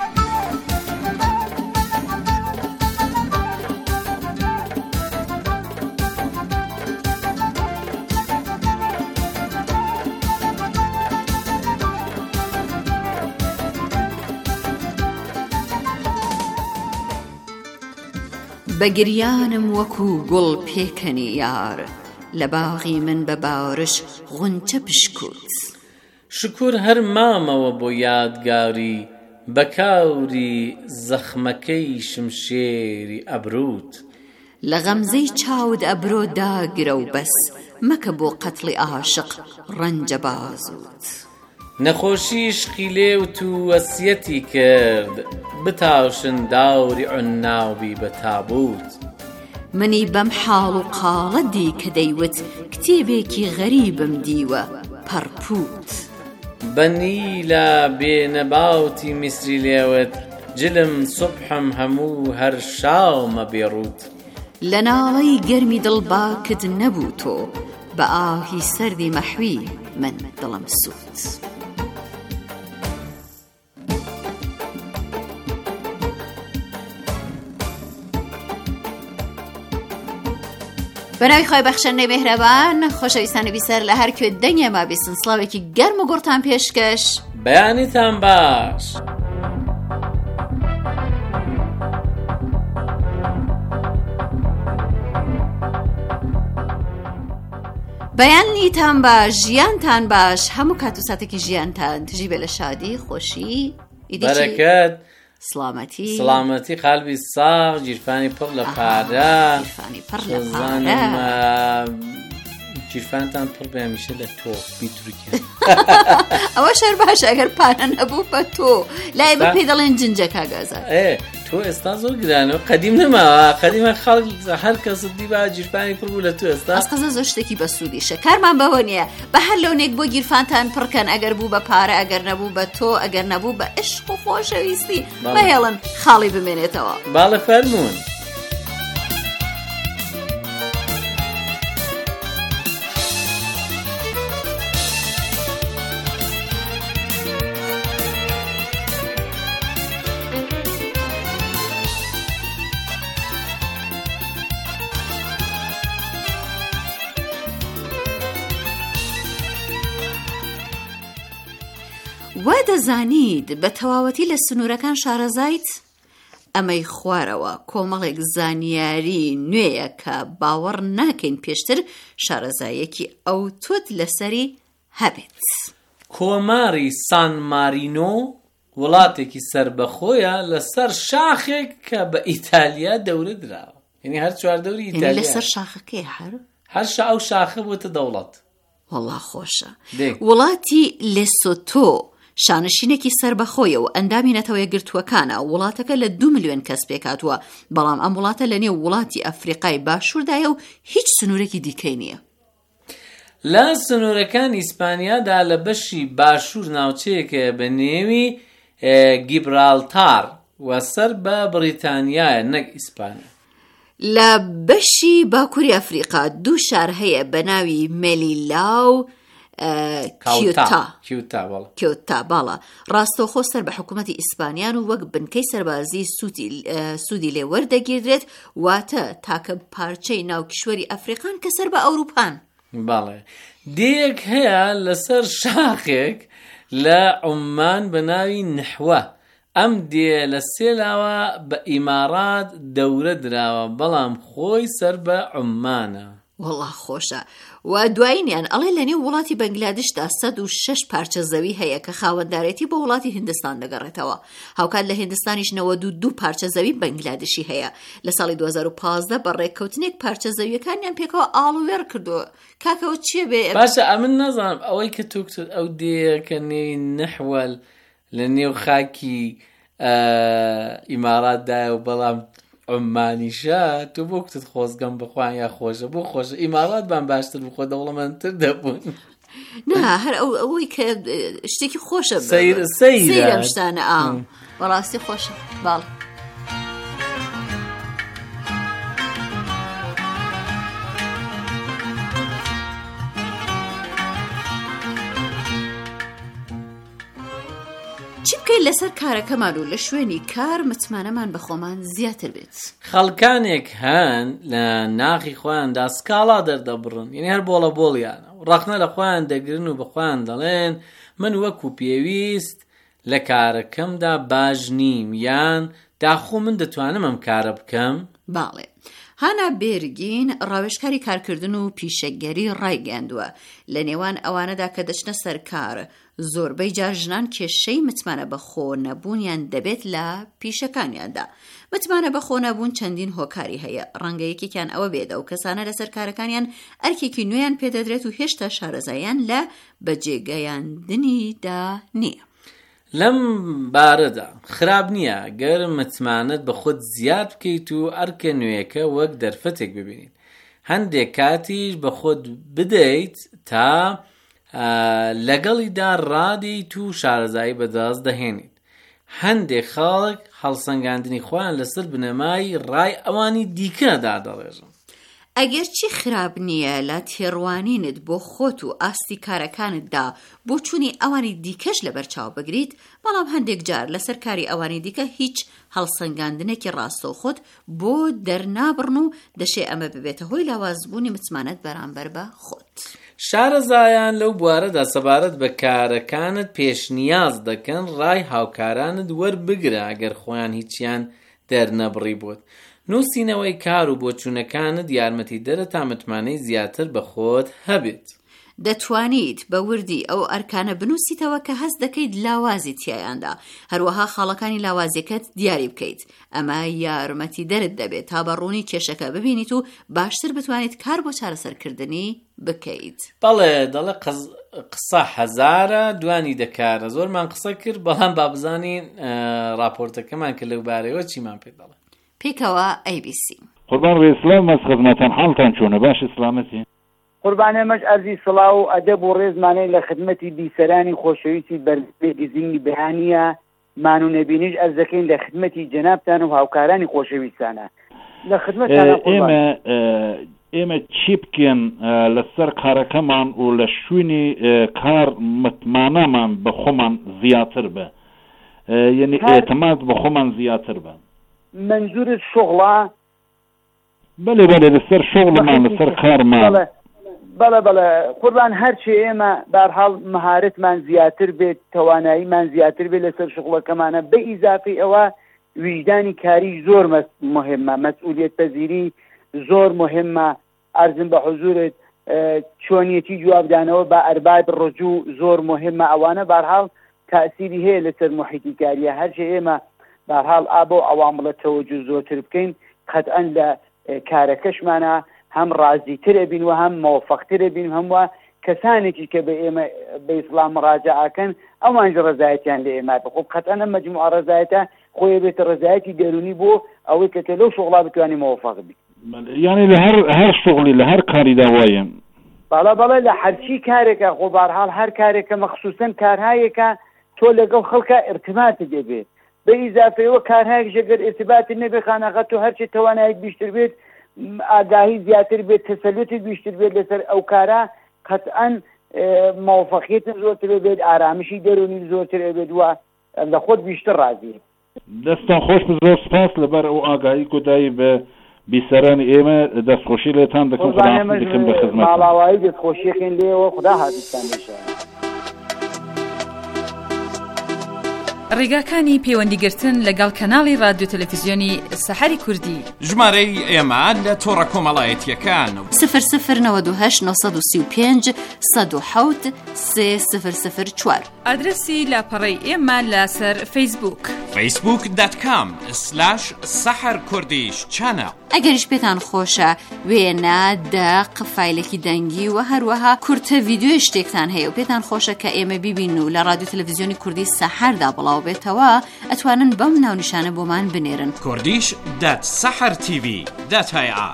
بەگریانم وەکو گوڵ پێکەنی یار، لە باغی من بە باوەڕش غونچە پشکوت. شکور هەر مامەوە بۆ یادگاری، بە کاوری زەخمەکەی شمشێری ئەبروت. لە غەمزەی چاود ئەبرۆ داگرە و بەس، مەکە بۆ قەتڵی ئاشق ڕەنجە بازوت. نەخۆشی شقی لێوت و وەسیەتی کرد، بتاوشن داوری عناوی بە تابوت. منی بەم حاڵ و قاڵەدی کە دەیوت، کتێبێکی غەریبم دیوە پەرپوت. بەنیلە بێنەباوتی میسری لێوت، جلم سوبحم هەموو هەر شاومە بێڕوت. لە ناڵەی گەرمی دڵباکت نەبوو تۆ، بە ئاهی سەردی مەحوی من دڵم سووت. بەناوی خۆی بەخشەندەی مێهرەبان، خۆشەویستانی بیسەر لە هەر کوێ دەنگێ ما بیستن، سڵاوێکی گەرم و گوڕتان پێشکەش. بەیانیتان باش. بەیانیتان باش، ژیانتان باش، هەموو کات و ساتێکی ژیانتان تژی بێ لە شادی، خۆشی، بەرەکەت، سلامەتی، سلامەتی، قەلبی ساغ، گیرفانی پڕ لە پارە، گیرفانی پڕ لە پارە، گیرفانتان پڕ بێ هەمیشە لە تۆ بیتروکێن. ئەوە شەر باش ئەگەر پارە نەبوو بە تۆ لای بە پێی دەڵێن جنجە کاگازە. تۆ ئێستا زۆر گرانەوە، قەدیم نەماوە، قەدیمە خەڵک هەر کەست دیبا گیرفانی پڕ بوو لە تۆ. ئێستا ئەسقەزە زۆر شتێکی بە سوودیشە، کارمان بەوە نییە بە هەر لەونێک بۆ گیرفانتان پڕکەن، ئەگەر بوو بە پارە، ئەگەر نەبوو بە تۆ، ئەگەر نەبوو بە عشق و خۆشەویستی، بەهێڵن خاڵی بمێنێتەوە. باڵە فەرموون. وا دەزانید بە تەواوەتی لە سنوورەکان شارەزایت؟ ئەمەی خوارەوە کۆمەڵێک زانیاری نوێیە کە باوەڕ ناکەین پێشتر شارەزایەکی ئەو تۆت لەسەری هەبێت. کۆماری سان مارینۆ وڵاتێکی سربەخۆیە لەسەر شاخێک کە بە ئیتالیا دەورە دراوە، یعنی هەر چواردەوری ئیتالیا لەسەر شاخەکەی هەر هەر ئەو شاخە بووتە دەوڵەت. وەڵا خۆشە. وڵاتی لێسۆتۆ شانشینێکی سربەخۆیە و ئەندامی نەتەوەیە گرتووەکانە. وڵاتەکە لە دو ملیۆن کەس پێکاتووە، بەڵام ئەم وڵاتە لە نێو وڵاتی ئەفریقای باشووردایە و هیچ سنوورێکی دیکەی نییە. لە سنوورەکانی ئیسپانیادا لە بەشی باشوور ناوچەیەکە بە نێوی گیبرالتار و سەر بە بریتانیایە، نەک ئیسپانیا. لە بەشی باکووری ئەفریقا دوو شار هەیە بە ناوی مێلیلا و کیوتا. کیوتا باڵە ڕاستەوخۆ سەر بە حکوومەتی ئیسپانیان و وەک بنکەی سەربازی سوودی لێ وەردەگیردرێت، واتە تاکە پارچەی ناوکیشوەری ئەفریقان کە سەر بە ئەوروپان. باڵێ دێک هەیە لەسەر شاخێک لە عومان بە ناوی نحوە. ئەم دێ لە سێلاوە بە ئیمارات دەورە دراوە، بەڵام خۆی سەر بە عومانە. وەڵا خۆشە. و دوایینیان ئەڵێ لە نێو وڵاتی بەنگلادشدا سەد و شەش پارچە زەوی هەیە کە خاوەنددارێتی بە وڵاتی هیندستان دەگەڕێتەوە. هاوکات لە هیندستانیش نەوەد و دوو پارچە زەوی بەنگلادشی هەیە. لە ساڵی دوو هەزار و پانزدە بە ڕێککەوتنێک پارچە زەویەکانیان پێکەوە ئاڵوێر کردووە. کاکەوە چیە بێ؟ باشە ئەمن نەزانم ئەوەی کە تۆ کتت ئەو دێ کە نێوی نەحوەل لە نێو خاکی ئیماراتدایە و بەڵام عمانیشە، تۆ بۆ کتت خۆزگەم بخوان یا خۆشە بۆ خۆشە ئیمارات بان باشتر بخۆ دەوڵەمەندتر دەبوون. نا هەر ئەوەی کە شتێکی خۆشە سەیرە شتانە ئام بەڕاستی خۆشە. باڵ چی بکەین لەسەر کارەکەمان و لە شوێنی کار متمانەمان بە خۆمان زیاتر بێت؟ خەڵکانێک هەن لە ناخی خۆیاندا سکاڵا دەردەبڕن، یعنی هەر بۆڵە بۆڵیانە ڕەخنە لە خۆیان دەگرن و بە خۆیان دەڵێن من وەکو پێویست لە کارەکەمدا باش نیم یان داخۆ من دەتوانم ئەم کارە بکەم. باڵێ هانا بێرگین ڕاوێژکاری کارکردن و پیشەگەری ڕایگەاندووە لە نێوان ئەوانەدا کە دەچنە سەر کار زۆربەی جار ژنان کێشەی متمانە بە خۆ نەبوونیان دەبێت لە پیشەکانیاندا. متمانە بە خۆ نەبوون چەندین هۆکاری هەیە، ڕەنگە یەکێکیان ئەوە بێت ئەو کەسانە لەسەر کارەکانیان ئەرکێکی نوێیان پێدەدرێت و هێشتا شارەزاییان لە بەجێگەیاندنیدا نییە. لەم بارەدا خراپ نییە گەر متمانت بە خۆت زیاد بکەیت و ئەرکە نوێیەکە وەک دەرفەتێک ببینیت. هەندێک کاتیش بە خۆت بدەیت تا لەگەڵیدا ڕادیت و شارەزایی بەدەست دەهێنیت. هەندێک خەڵک هەڵسەنگاندنی خۆیان لەسەر بنەمای ڕای ئەوانی دیکەدا دەڕێژن. ئەگەر چی خراپ نییە لە تێڕوانینت بۆ خۆت و ئاستی کارەکانتدا بۆ چوونی ئەوانی دیکەش لەبەرچاو بگریت، بەڵام هەندێک جار لەسەر کاری ئەوانی دیکە هیچ هەڵسەنگاندنێکی ڕاستە و خۆت بۆ دەرنابڕن و دەشێ ئەمە ببێتە هۆی لاوازبوونی متمانەت بەرامبەر بە خۆت. شارەزایان لەو بوارەدا سەبارەت بە کارەکانت پێشنیاز دەکەن ڕای هاوکارانت وەربگرە ئەگەر خۆیان هیچیان دەرنەبڕی بوت. نووسینەوەی کار و بۆچوونەکانت یارمەتی دەرە تا متمانەی زیاتر بە خۆت هەبێت. دەتوانیت بە وردی ئەو ئەرکانە بنووسیتەوە کە هەست دەکەیت لاوازی تیایاندا، هەروەها خاڵەکانی لاوازیەکەت دیاری بکەیت. ئەمە یارمەتی دەرت دەبێت تا بەڕوونی کێشەکە ببینیت و باشتر بتوانیت کار بۆ چارەسەرکردنی بکەیت. بەڵێ دەڵێ قسە هەزارە دوانی دەکارە. زۆرمان قسە کرد، بەڵام با بزانین راپۆرتەکەمان کە لەو بارەیەوە چیمان پێ دەڵێ. پێکەوە ئەی بی سی. قوربان ڕێسلام مەس خزمەتان حاڵتان چۆنە؟ باش سلامەتی؟ قوربانەمەش ئەرزی سڵاو و ئەدەب و ڕێزمانەی لە خدمەتی بیسەرانی خۆشەویستی بەرزێ گزینی بەهانیە مان و نەبینیش ئەرزەکەین لە خدمەتی جەنابتان و هاوکارانی خۆشەویستانە. لە خدمەتانە ئێمە ئێمە چی بکەن لەسەر کارەکەمان و لە شوێنی کار متمانەمان بە خۆمان زیاتر بە، یعنی ئێتماد بە خۆمان زیاتر بە. منزورت شغڵە؟ بەڵێ بەڵێ لەسەر شغڵمان لەسەر کارمان. بەڵێ بەڵێ قوربان هەرچی ئێمە بەرحاڵ مهارەتمان زیاتر بێت، تواناییمان زیاتر بێت لەسەر شغڵەکەمانە، بە ئیزافی ئەوە ویجدانی کاری زۆر مهمە، مەسئولیت پەزیری زۆر مهمە. ئەرزم بە حوزورت چۆنیەتی جوابدانەوە بە ئەرباب ڕجوع زۆر مهمە. ئەوانە بەرحاڵ تاسیری هەیە لەسەر محیتی کاریە. هەرچی ئێمە بەرحاڵ ئابۆ ئەوامڵە تەوەجوه زۆرتر بکەین، قەتعەن لە کارەکەشمانە هەم ڕازیترە بین و هەم مۆفەقترە بین، هەمووە کەسانێکی کە بە ئێمە بە ئیسلام ڕاجعاکەن ئەوانج ڕزایەتیان لە ئێمە بخۆ. قەتعەن ئەم مەجموعە ڕزایەتە خۆی بێتە ڕزایەتی دەرونی بۆ ئەوەی کە تە لەو شغڵا بتوانانی مۆفەق بی. یعنی لە هەر هەر شغڵی لە هەر کاریدا وایە؟ بەڵێ بەڵێ لە هەرچی کارێکە خۆ بەرحاڵ هەر کارێکە مەخسووسەن کارهایەکە تۆ لەگەڵ خەڵکە ئرتباطت دەبێت. بە ئیزافەیەوە کارهایەک ژەگەر ئرتباطت نەبێ خانەقە تۆ هەرچی توانایت بیشتر بێت، ئاگاهی زیاتر بێت، تەسەلوتی بیشتر بێت لەسەر ئەو کارە، قەتعەن مۆفەقیەتت زۆرتر بێت، ئارامشی دەرونی زۆرتر بێت و لە خۆت بیشتر ڕازی. دەستان خۆش زۆر سپاس لەبەر ئەو ئاگاهی کۆتایی بە بیسەرانی ئێمە دەستخۆشی لێتان دەکەم. خوداحافیز دەکەم بە خزمەتتان. ماڵاوایی دەستخۆشیەکەین لێەوە. خدا حافیزتان بێشە. ڕێگاکانی پەیوەندیگرتن لەگەڵ کەناڵی رادیۆ تەلەڤیزیۆنی سەحەری کوردی. ژمارەی ئێمە لە تۆڕە کۆمەڵایەتیەکان سفر سفر نەوەد و هەشت نۆ سی و پێنج سەد و حەوت سێ سفر سفر چوار. ئادرسی لاپەڕەی ئێمە لەسەر فەیسبووک فەیسبووک دات کام سلاش سەحەر کوردیش چانە. ئەگەریش پێتان خۆشە وێنە دەق فایلێکی دەنگی و هەروەها کورتە ڤیدیۆی شتێکتان هەیە و پێتان خۆشە کە ئێمە بیبین و لە رادیۆ تەلەڤیزیۆنی کوردی سەحەردا بڵاو بێتەوە، ئەتوانن بەم ناونیشانە بۆمان بنێرن. کوردیش دات سەحەر تیڤی دات هایە.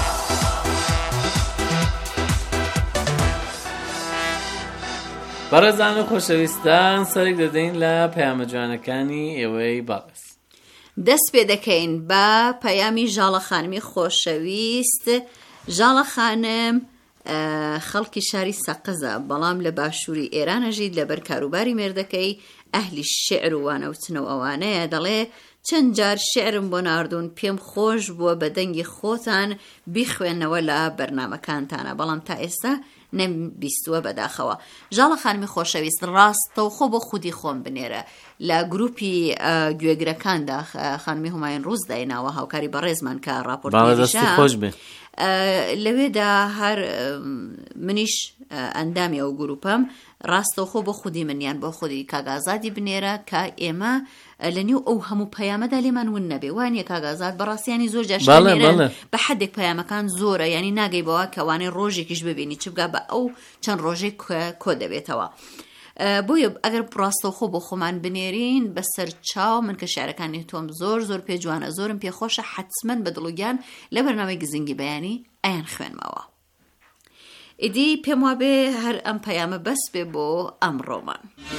بەڕێزان و خۆشەویستان سەرێک دەدەین لە پەیامە جوانەکانی ئێوەی باڵێس. دەست پێ دەکەین بە پەیامی ژاڵە خانمی خۆشەویست. ژاڵە خانم خەڵکی شاری سەقزە بەڵام لە باشووری ئێرانەژید لەبەر کاروباری مێردەکەی ئەهلی شعر و وانەوتنەوە ئەوانەیە دەڵێ چەند جار شعرم بۆ ناردوون پێم خۆش بووە بە دەنگی خۆتان بیخوێنەوە لە بەرنامەکانتانە بەڵام تا ئێستا نەبیستووە بەداخەوە. ژاڵە خانمی خۆشەویست ڕاستە و خۆ بۆ خودی خۆم بنێرە لە گروپی گوێگرەکاندا خانمی هومایون ڕووز دایناوە هاوکاری بەڕێزمان کە ڕاپۆرتێژە خۆش بێ لەوێدا هەر منیش ئەندامی ئەو گروپەم ڕاستەوخۆ بۆ خودی منیان بۆ خودی کاگازادی بنێرە کە ئێمە لە نیو ئەو هەموو پەیامەدا لێمان ون نەبێ وانیە کاگازات بەڕاستیانی زۆر جاشێنێرن بە حدێک پەیامەکان زۆرە ینی ناگەی بەوە کەوانەی ڕۆژێکیش ببینی چ بگا بە ئەو چەند ڕۆژێک کۆ دەبێتەوە. بۆیە ئەگەر ڕاستەوخۆ بۆ خۆمان بنێرین بەسەر چاو من کە شارەکانی تۆم زۆر زۆر پێ جوانە زۆرم پێخۆشە حتمەن بە دڵوگیان لە بەرنامەی گزنگی بەیانی ئەیان خوێنمەوە. ئیدی پێم وابێ هەر ئەم پەیامە بەس بێ بۆ ئەمڕۆمان.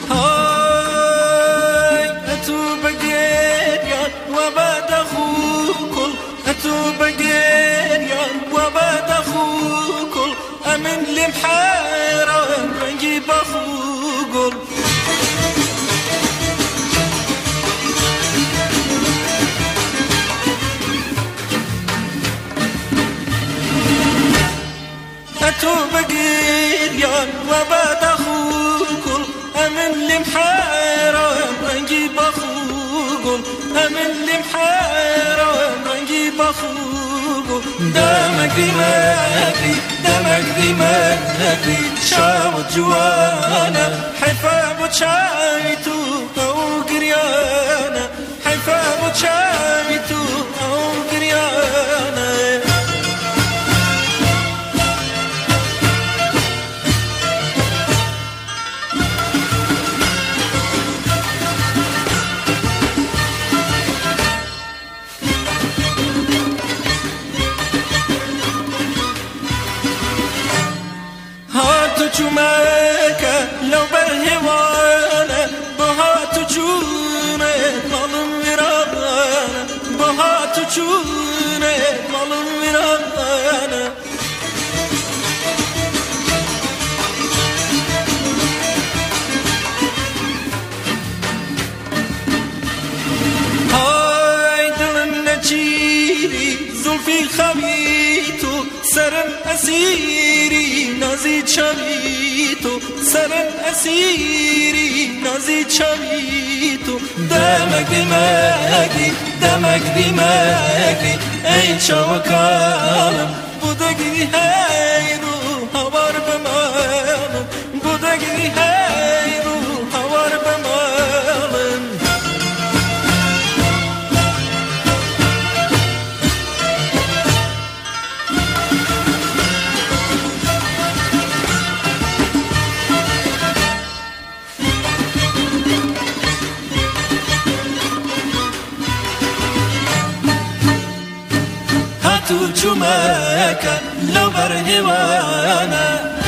ئەتو بەگێریان وە بەدەخوکڵ ئەتو بەگێریان وە بەدەخوکڵ ئەمن لێم حێرە ڕەنگی بەخوگڵ ئەتو بەگێریان وە بەدەخوکڵ ئەمن لێم حێرە ڕەنگی بەخوگڵ ئەمن لێم حێرە ڕەنگی بەخوگڵ دەمەگری مەگری دەمەگری مەگری چاوت جوانە حیفە بۆ چاوی تو ئەو گریانە حیفە بۆ چاوی تو ئەو گریانە چومەکە لەو بەرهێوانە بۆ هاتو چوونێ ماڵم وێرانە بۆ هاتو چوونێ ماڵم وێرانە های دڵم نەچیری زولفی خەوی تو سرم ئەسیری نازی چاوی تو سرم ئەسیری نازی چاوی تو دەمەگری مەگری دەمەگری مەگری ئەی چاوەکانم بۆ دەگری هەیر و هەوار بەماڵم بۆ دەگری هەیر و هەوار بەماڵم هاتو چومەکە لەو بەرهێوانە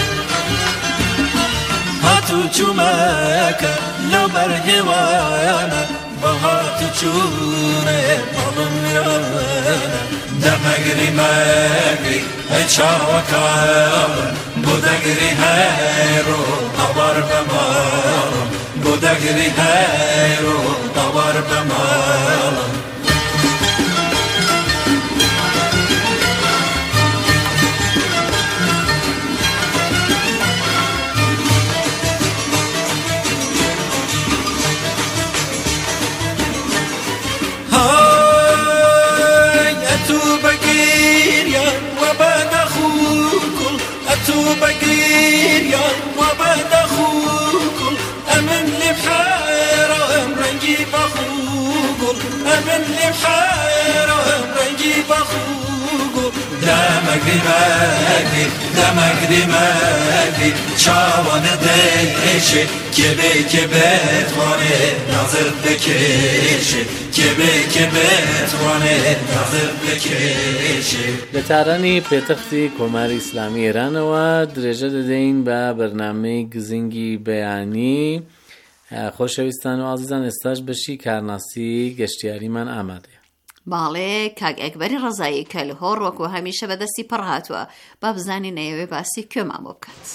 هاتو چومەکە لەو بەرهێوانە بە هاتو چوونێ ماڵم وێرانە دەمەگری مەگری ئەی چاوەکانم بۆ دەگری هەیر و هەوار بەماڵم بۆ دەگری هەیر و هەوار بەماڵم ئەتو بەگێریان وە بەدەخوکڵ ئەمن لێم حێرە ڕەنگی بەخوگڵ ئەمن لێم حێرە ڕەنگی بەخوگڵ دەمەگری مەگری دەمەگری مەگری چاوانە دەیشێ کێبێ کێبێ توانێ نازر بکێشێ کێبێ کێبێ توانێ نازر بکێشێ. لە تارانی پێتەختی کۆماری ئیسلامی ئێرانەوە درێژە دەدەین بە بەرنامەی گزنگی بەیانی. خۆشەویستان و ئازیزان ئێستاش بەشی کارناسی گەشتیاریمان ئامادەیە. باڵێ کاک ئەکبەری ڕزایی کە لە هۆڕ وەکو هەمیشە بەدەستی پڕ هاتووە با بزانین ئەیەوێ باسی کوێمان بۆ بکات.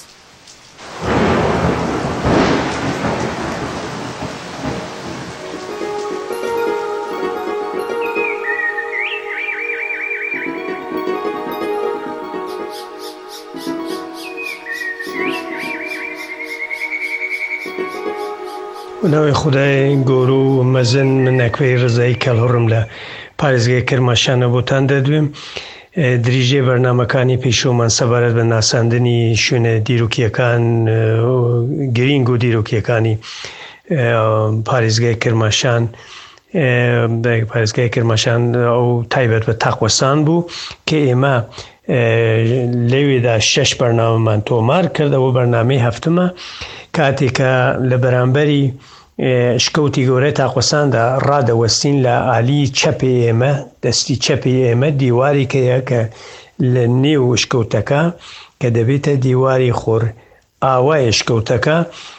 ناوی خدای گەورە و مەزن من ئەکبەری ڕزایی کەلهوڕم لە پارێزگای کرماشانە بۆتان دەدوێم. دریژێ بەرنامەکانی پێشومان سەبارەت بە ناساندنی شوێنە دیرۆکیەکان گرینگ و دیرۆکیەکانی پارێزگای کرماشان پارێزگای کرماشان ئەو تایبەت بە تاقوەسان بوو کە ئێمە لەوێدا شەش بەرنامەمان تۆمار کرد. ئەوە بەرنامەی هەفتمە کاتێکە لە بەرامبەری شکەوتی گەورەی تاقوەساندا ڕادەوەستین لە ئالی چەپی ئێمە دەستی چەپی ئێمە دیواری کەیە کە لە نێو شکەوتەکە کە دەبێتە دیواری خۆر ئاوای شکەوتەکە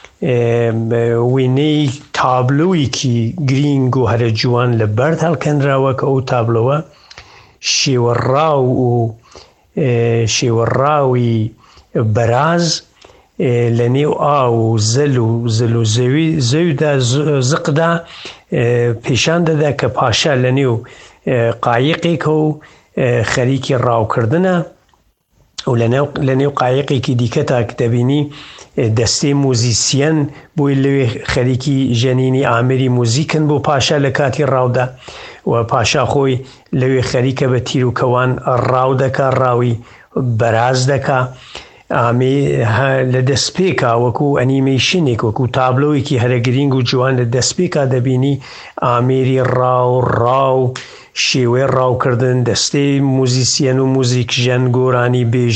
وینەی تابلۆیەکی گرینگ و هەرە جوان لە بەرد هەڵکەندراوە کە ئەو تابلۆوە شێوەڕاو و شێوەڕاوی بەراز لە نێو ئاو و زەل و زەل و زەویدا زقدا پیشان دەدا کە پاشا لە نێو قایقێکە و خەریکی ڕاوکردنە و لە نێو قایقێکی دیکە تا دەبینی دەستەی موزیسیەن بۆی لەوێ خەریکی ژەنینی ئامری موزیکن بۆ پاشا لە کاتی ڕاودا و پاشا خۆی لەوێ خەریکە بە تیر و کەوان ڕاو دەکا ڕاوی بەراز دەکا ئامێ لە دەستپێکا وەکو ئەنیمەیشنێک وەکو تابلۆیەکی هەرە گرینگ و جوان لە دەستپێکا دەبینی ئامێری ڕاو ڕاو شێوەی ڕاوکردن دەستەی موزیسیەن و موزیک ژەن گۆرانی بێژ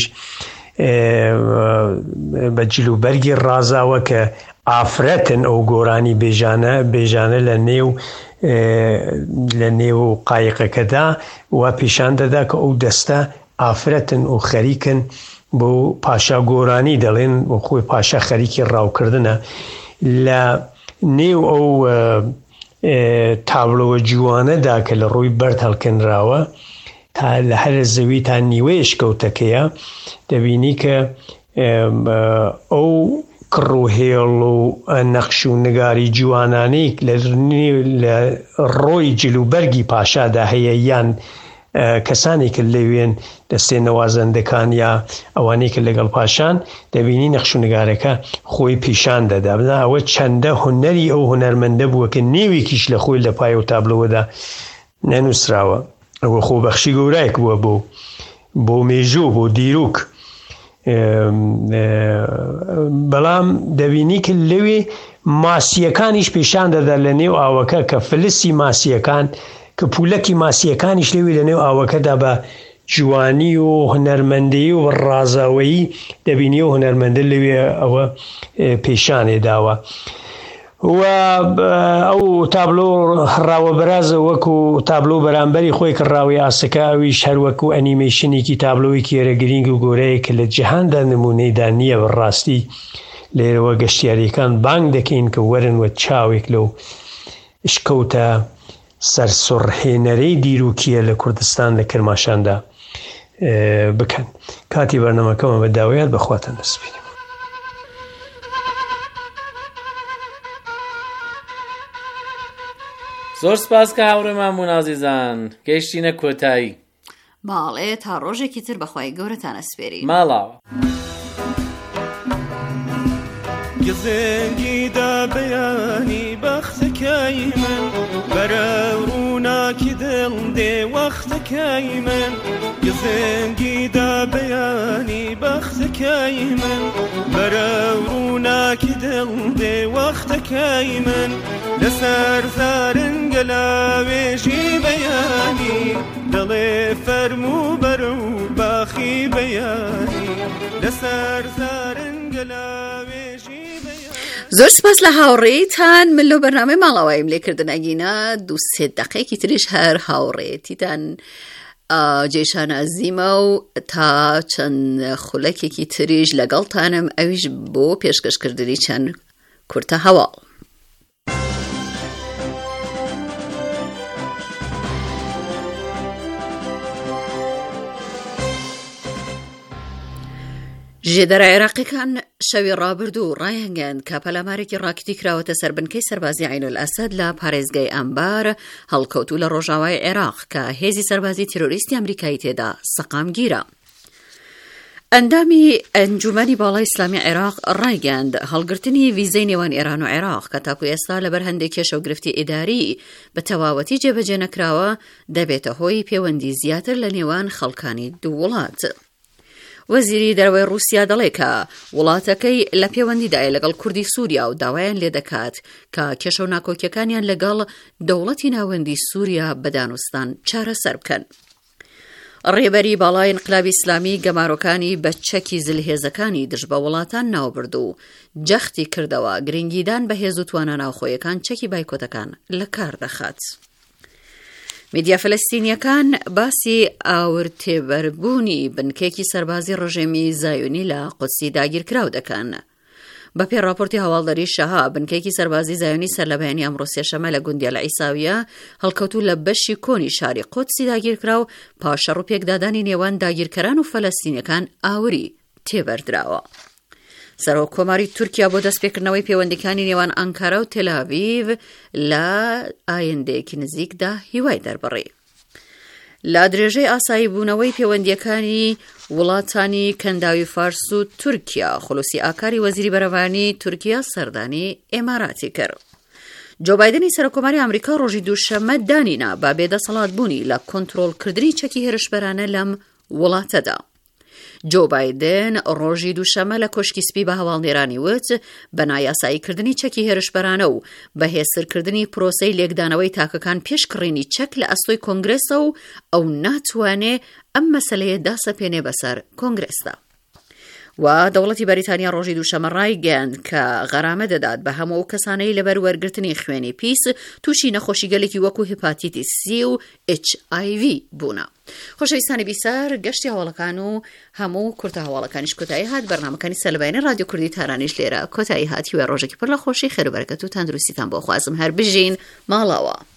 بە جلوبەرگی ڕازاوە کە ئافرەتن ئەو گۆرانی بێژانە بێژانە لە نێو لە نێو قایقەکەدا و پیشان دەدا کە ئەو دەستە ئافرەتن و خەریکن بۆ پاشا گۆرانی دەڵێن و خۆی پاشا خەریکی ڕاوکردنە لە نێو ئەو تابلۆوە جوانەدا کە لە ڕووی بەرد هەڵکەنراوە تا لە هەر زەوی تا نیوەی شکەوتەکەیە دەبینی کە ئەو کڕ و هێڵ و نەخش و نگاری جوانانەی لە ڕۆی جلوبەرگی پاشادا هەیە یان کەسانی کە لەوێن دەستێ نەوازەندەکان یا ئەوانەی کە لەگەڵ پاشان دەبینی نەخش و نگارەکە خۆی پیشان دەدا بنا ئەوە چەندە هونەری ئەو هونەرمەندە بووە کە نێوێکیش لە خۆی لە پای و تابلۆوەدا نەنووسراوە. ئەوە خۆبەخشی گەورایەک بووە بۆ بۆ مێژوو بۆ دیروک. بەڵام دەبینی کە لەوێ ماسیەکانیش پیشان دەدا لە نێو ئاوەکە کە فلسی ماسیەکان کە پولەکی ماسیەکانیش لەوێ لە نێو ئاوەکەدا بە جوانی و هونەرمەندی و ڕازاوەیی دەبینی و هونەرمەندە لەوێ ئەوە پیشانێ داوە. و ئەو تابلۆ ڕاوە بەرازە وەکو تابلۆ بەرامبەری خۆی کڕاوی ئاسەکە ئەویش هەر وەکو ئەنیمەیشنێکی تابلۆیەکی هەرە گرینگ و گۆرەیە کە لە جیهاندا نمونەیدا نییە بەڕاستی. لێرەوە گەشتیاریەکان بانگ دەکەین کە وەرن وە چاوێک لەو شکەوتە سەرسوڕهێنەرەی دیروکیە لە کوردستان لە کرماشاندا بکەن. کاتی بەرنامەکەمە بە داوایان بەخواتان دەسپێنم. زۆر سپاس کە هاوڕێمان بوون ئازیزان، گەیشتینە کۆتایی. باڵێ تا ڕۆژێکی تر بەخوای گەورەتان ئەسپێری. ماڵاوە. گزنگیدا بەیانی بەختەکەی من بەرە ڕووناکی دڵ دێ وەختەکەی من گزنگیدا بەیانی بەختەکەی من بەرە ڕووناکی دڵ دێ وەختەکەی من لەسەر زارنگە لاوێژی بەیانی دڵێ فەرموو بەرە و باخی بەیانی لەسەر زارنگە لاوێژی زۆر سپاس لە هاوڕێیتان. من لەو بەرنامەی ماڵاوایم لێکردن ئەگینا دوو سێ دەقەیەکی تریش هەر هاوڕێتیتان جێشان ئەزیمە و تا چەند خولەکێکی تریش لەگەڵتانم ئەویش بۆ پێشکەشکردنی چەند کورتە هەواڵ. ژێدەرە عێراقیەکان شەوی ڕابردوو ڕایهەنگەن کە پەلامارێکی ڕاکتی کراوەتە سەر بنکەی سەربازی عینول ئەسەد لە پارێزگای ئەمبار هەڵکەوتوو لە ڕۆژاوای عێراق کە هێزی سەربازی تیرۆریستی ئەمریکایی تێدا سەقامگیرە. ئەندامی ئەنجومەنی باڵای ئیسلامی عێراق ڕایگەاند هەڵگرتنی ڤیزەی نێوان ئێران و عێراق کە تاکو ئێستا لەبەر هەندێک کێشەوگرفتی ئیداری بە تەواوەتی جێبەجێ نەکراوە دەبێتە هۆی پەیوەندی زیاتر لە نێوان خەڵکانی دوو وڵات. وەزیری دەرەوەی رووسیا دەڵێ کە وڵاتەکەی لە پەیوەندیدایە لەگەڵ کوردی سووریا و داوایان لێ دەکات کە کێشە و ناکۆکیەکانیان لەگەڵ دەوڵەتی ناوەندی سووریا بە دانوستان چارەسەر بکەن. ڕێبەری باڵای ئینقلابی ئیسلامی گەمارۆکانی بە چەکی زلهێزەکانی دژ بە وڵاتان ناوبرد و جەختی کردەوە گرنگیدان بە هێز و توانە ناوخۆیەکان چەکی بایکۆتەکان لە کار دەخات. میدیا فەلەستینیەکان باسی ئاورتێبەربوونی بنکێکی سەربازی ڕژێمی زایۆنی لە قودسی داگیرکراو دەکەن. بە پێی راپۆرتی هەواڵدەری شەها بنکێکی سەربازی زایۆنی سەر لە بەیانی ئەمڕۆ سێشەمە لە گوندیە لە عیساویە هەڵکەوتوو لە بەشی کۆنی شاری قودسی داگیرکراو پاشە ڕووپێکدادانی نێوان داگیرکەران و فەلەستینیەکان ئاوری تێبەردراوە. سەرۆک کۆماری تورکیا بۆ دەستپێکردنەوەی پەیوەندیەکانی نێوان ئەنکارە و تێلاڤیڤ لە ئایندەیەکی نزیکدا هیوای دەربڕی. لە درێژەی ئاسایی بوونەوەی پەیوەندیەکانی وڵاتانی کەنداوی فارس و تورکیا خولوسی ئاکاری وەزیری بەرەوانی تورکیا سەردانی ئێماراتی کرد. جۆ بایدنی سەرۆکۆماری ئەمریکا ڕۆژی دووشەممە دانینا با بێدەسەڵات بوونی لە کۆنتڕۆڵکردنی چەکی هێرشبەرانە لەم وڵاتەدا. جۆ بایدن ڕۆژی دووشەمە لە کۆشکی سپی بە هەواڵنێرانی وت بە نایاساییکردنی چەکی هێرشبەرانە و بەهێزترکردنی پرۆسەی لێکدانەوەی تاکەکان پێشکڕینی چەک لە ئەستۆی کۆنگرێسە و ئەو ناتوانێ ئەم مەسەلەیە داسەپێنێ بەسەر کۆنگرێسدا. و دەوڵەتی بەریتانیا ڕۆژی دووشەمە ڕایگەاند کە غەرامە دەدات بە هەموو کەسانەی لەبەر وەرگرتنی خوێنی پیس تووشی نەخۆشی گەلێکی وەکو هپاتیتی سی و ئیچ ئای ڤی بوونە. خۆشەویستانی بیسار گەشتی هەواڵەکان و هەموو کورتە هەواڵەکانیش کۆتایی هات. بەرنامەکانی سەرلەبەینی رادیۆ کوردی تارانیش لێرە کۆتایی هات. هیوای ڕۆژێکی پڕ لە خۆشی خێر و بەرەکەت و تەندروستیتان بۆ خوازم هەر بژین ماڵەوە.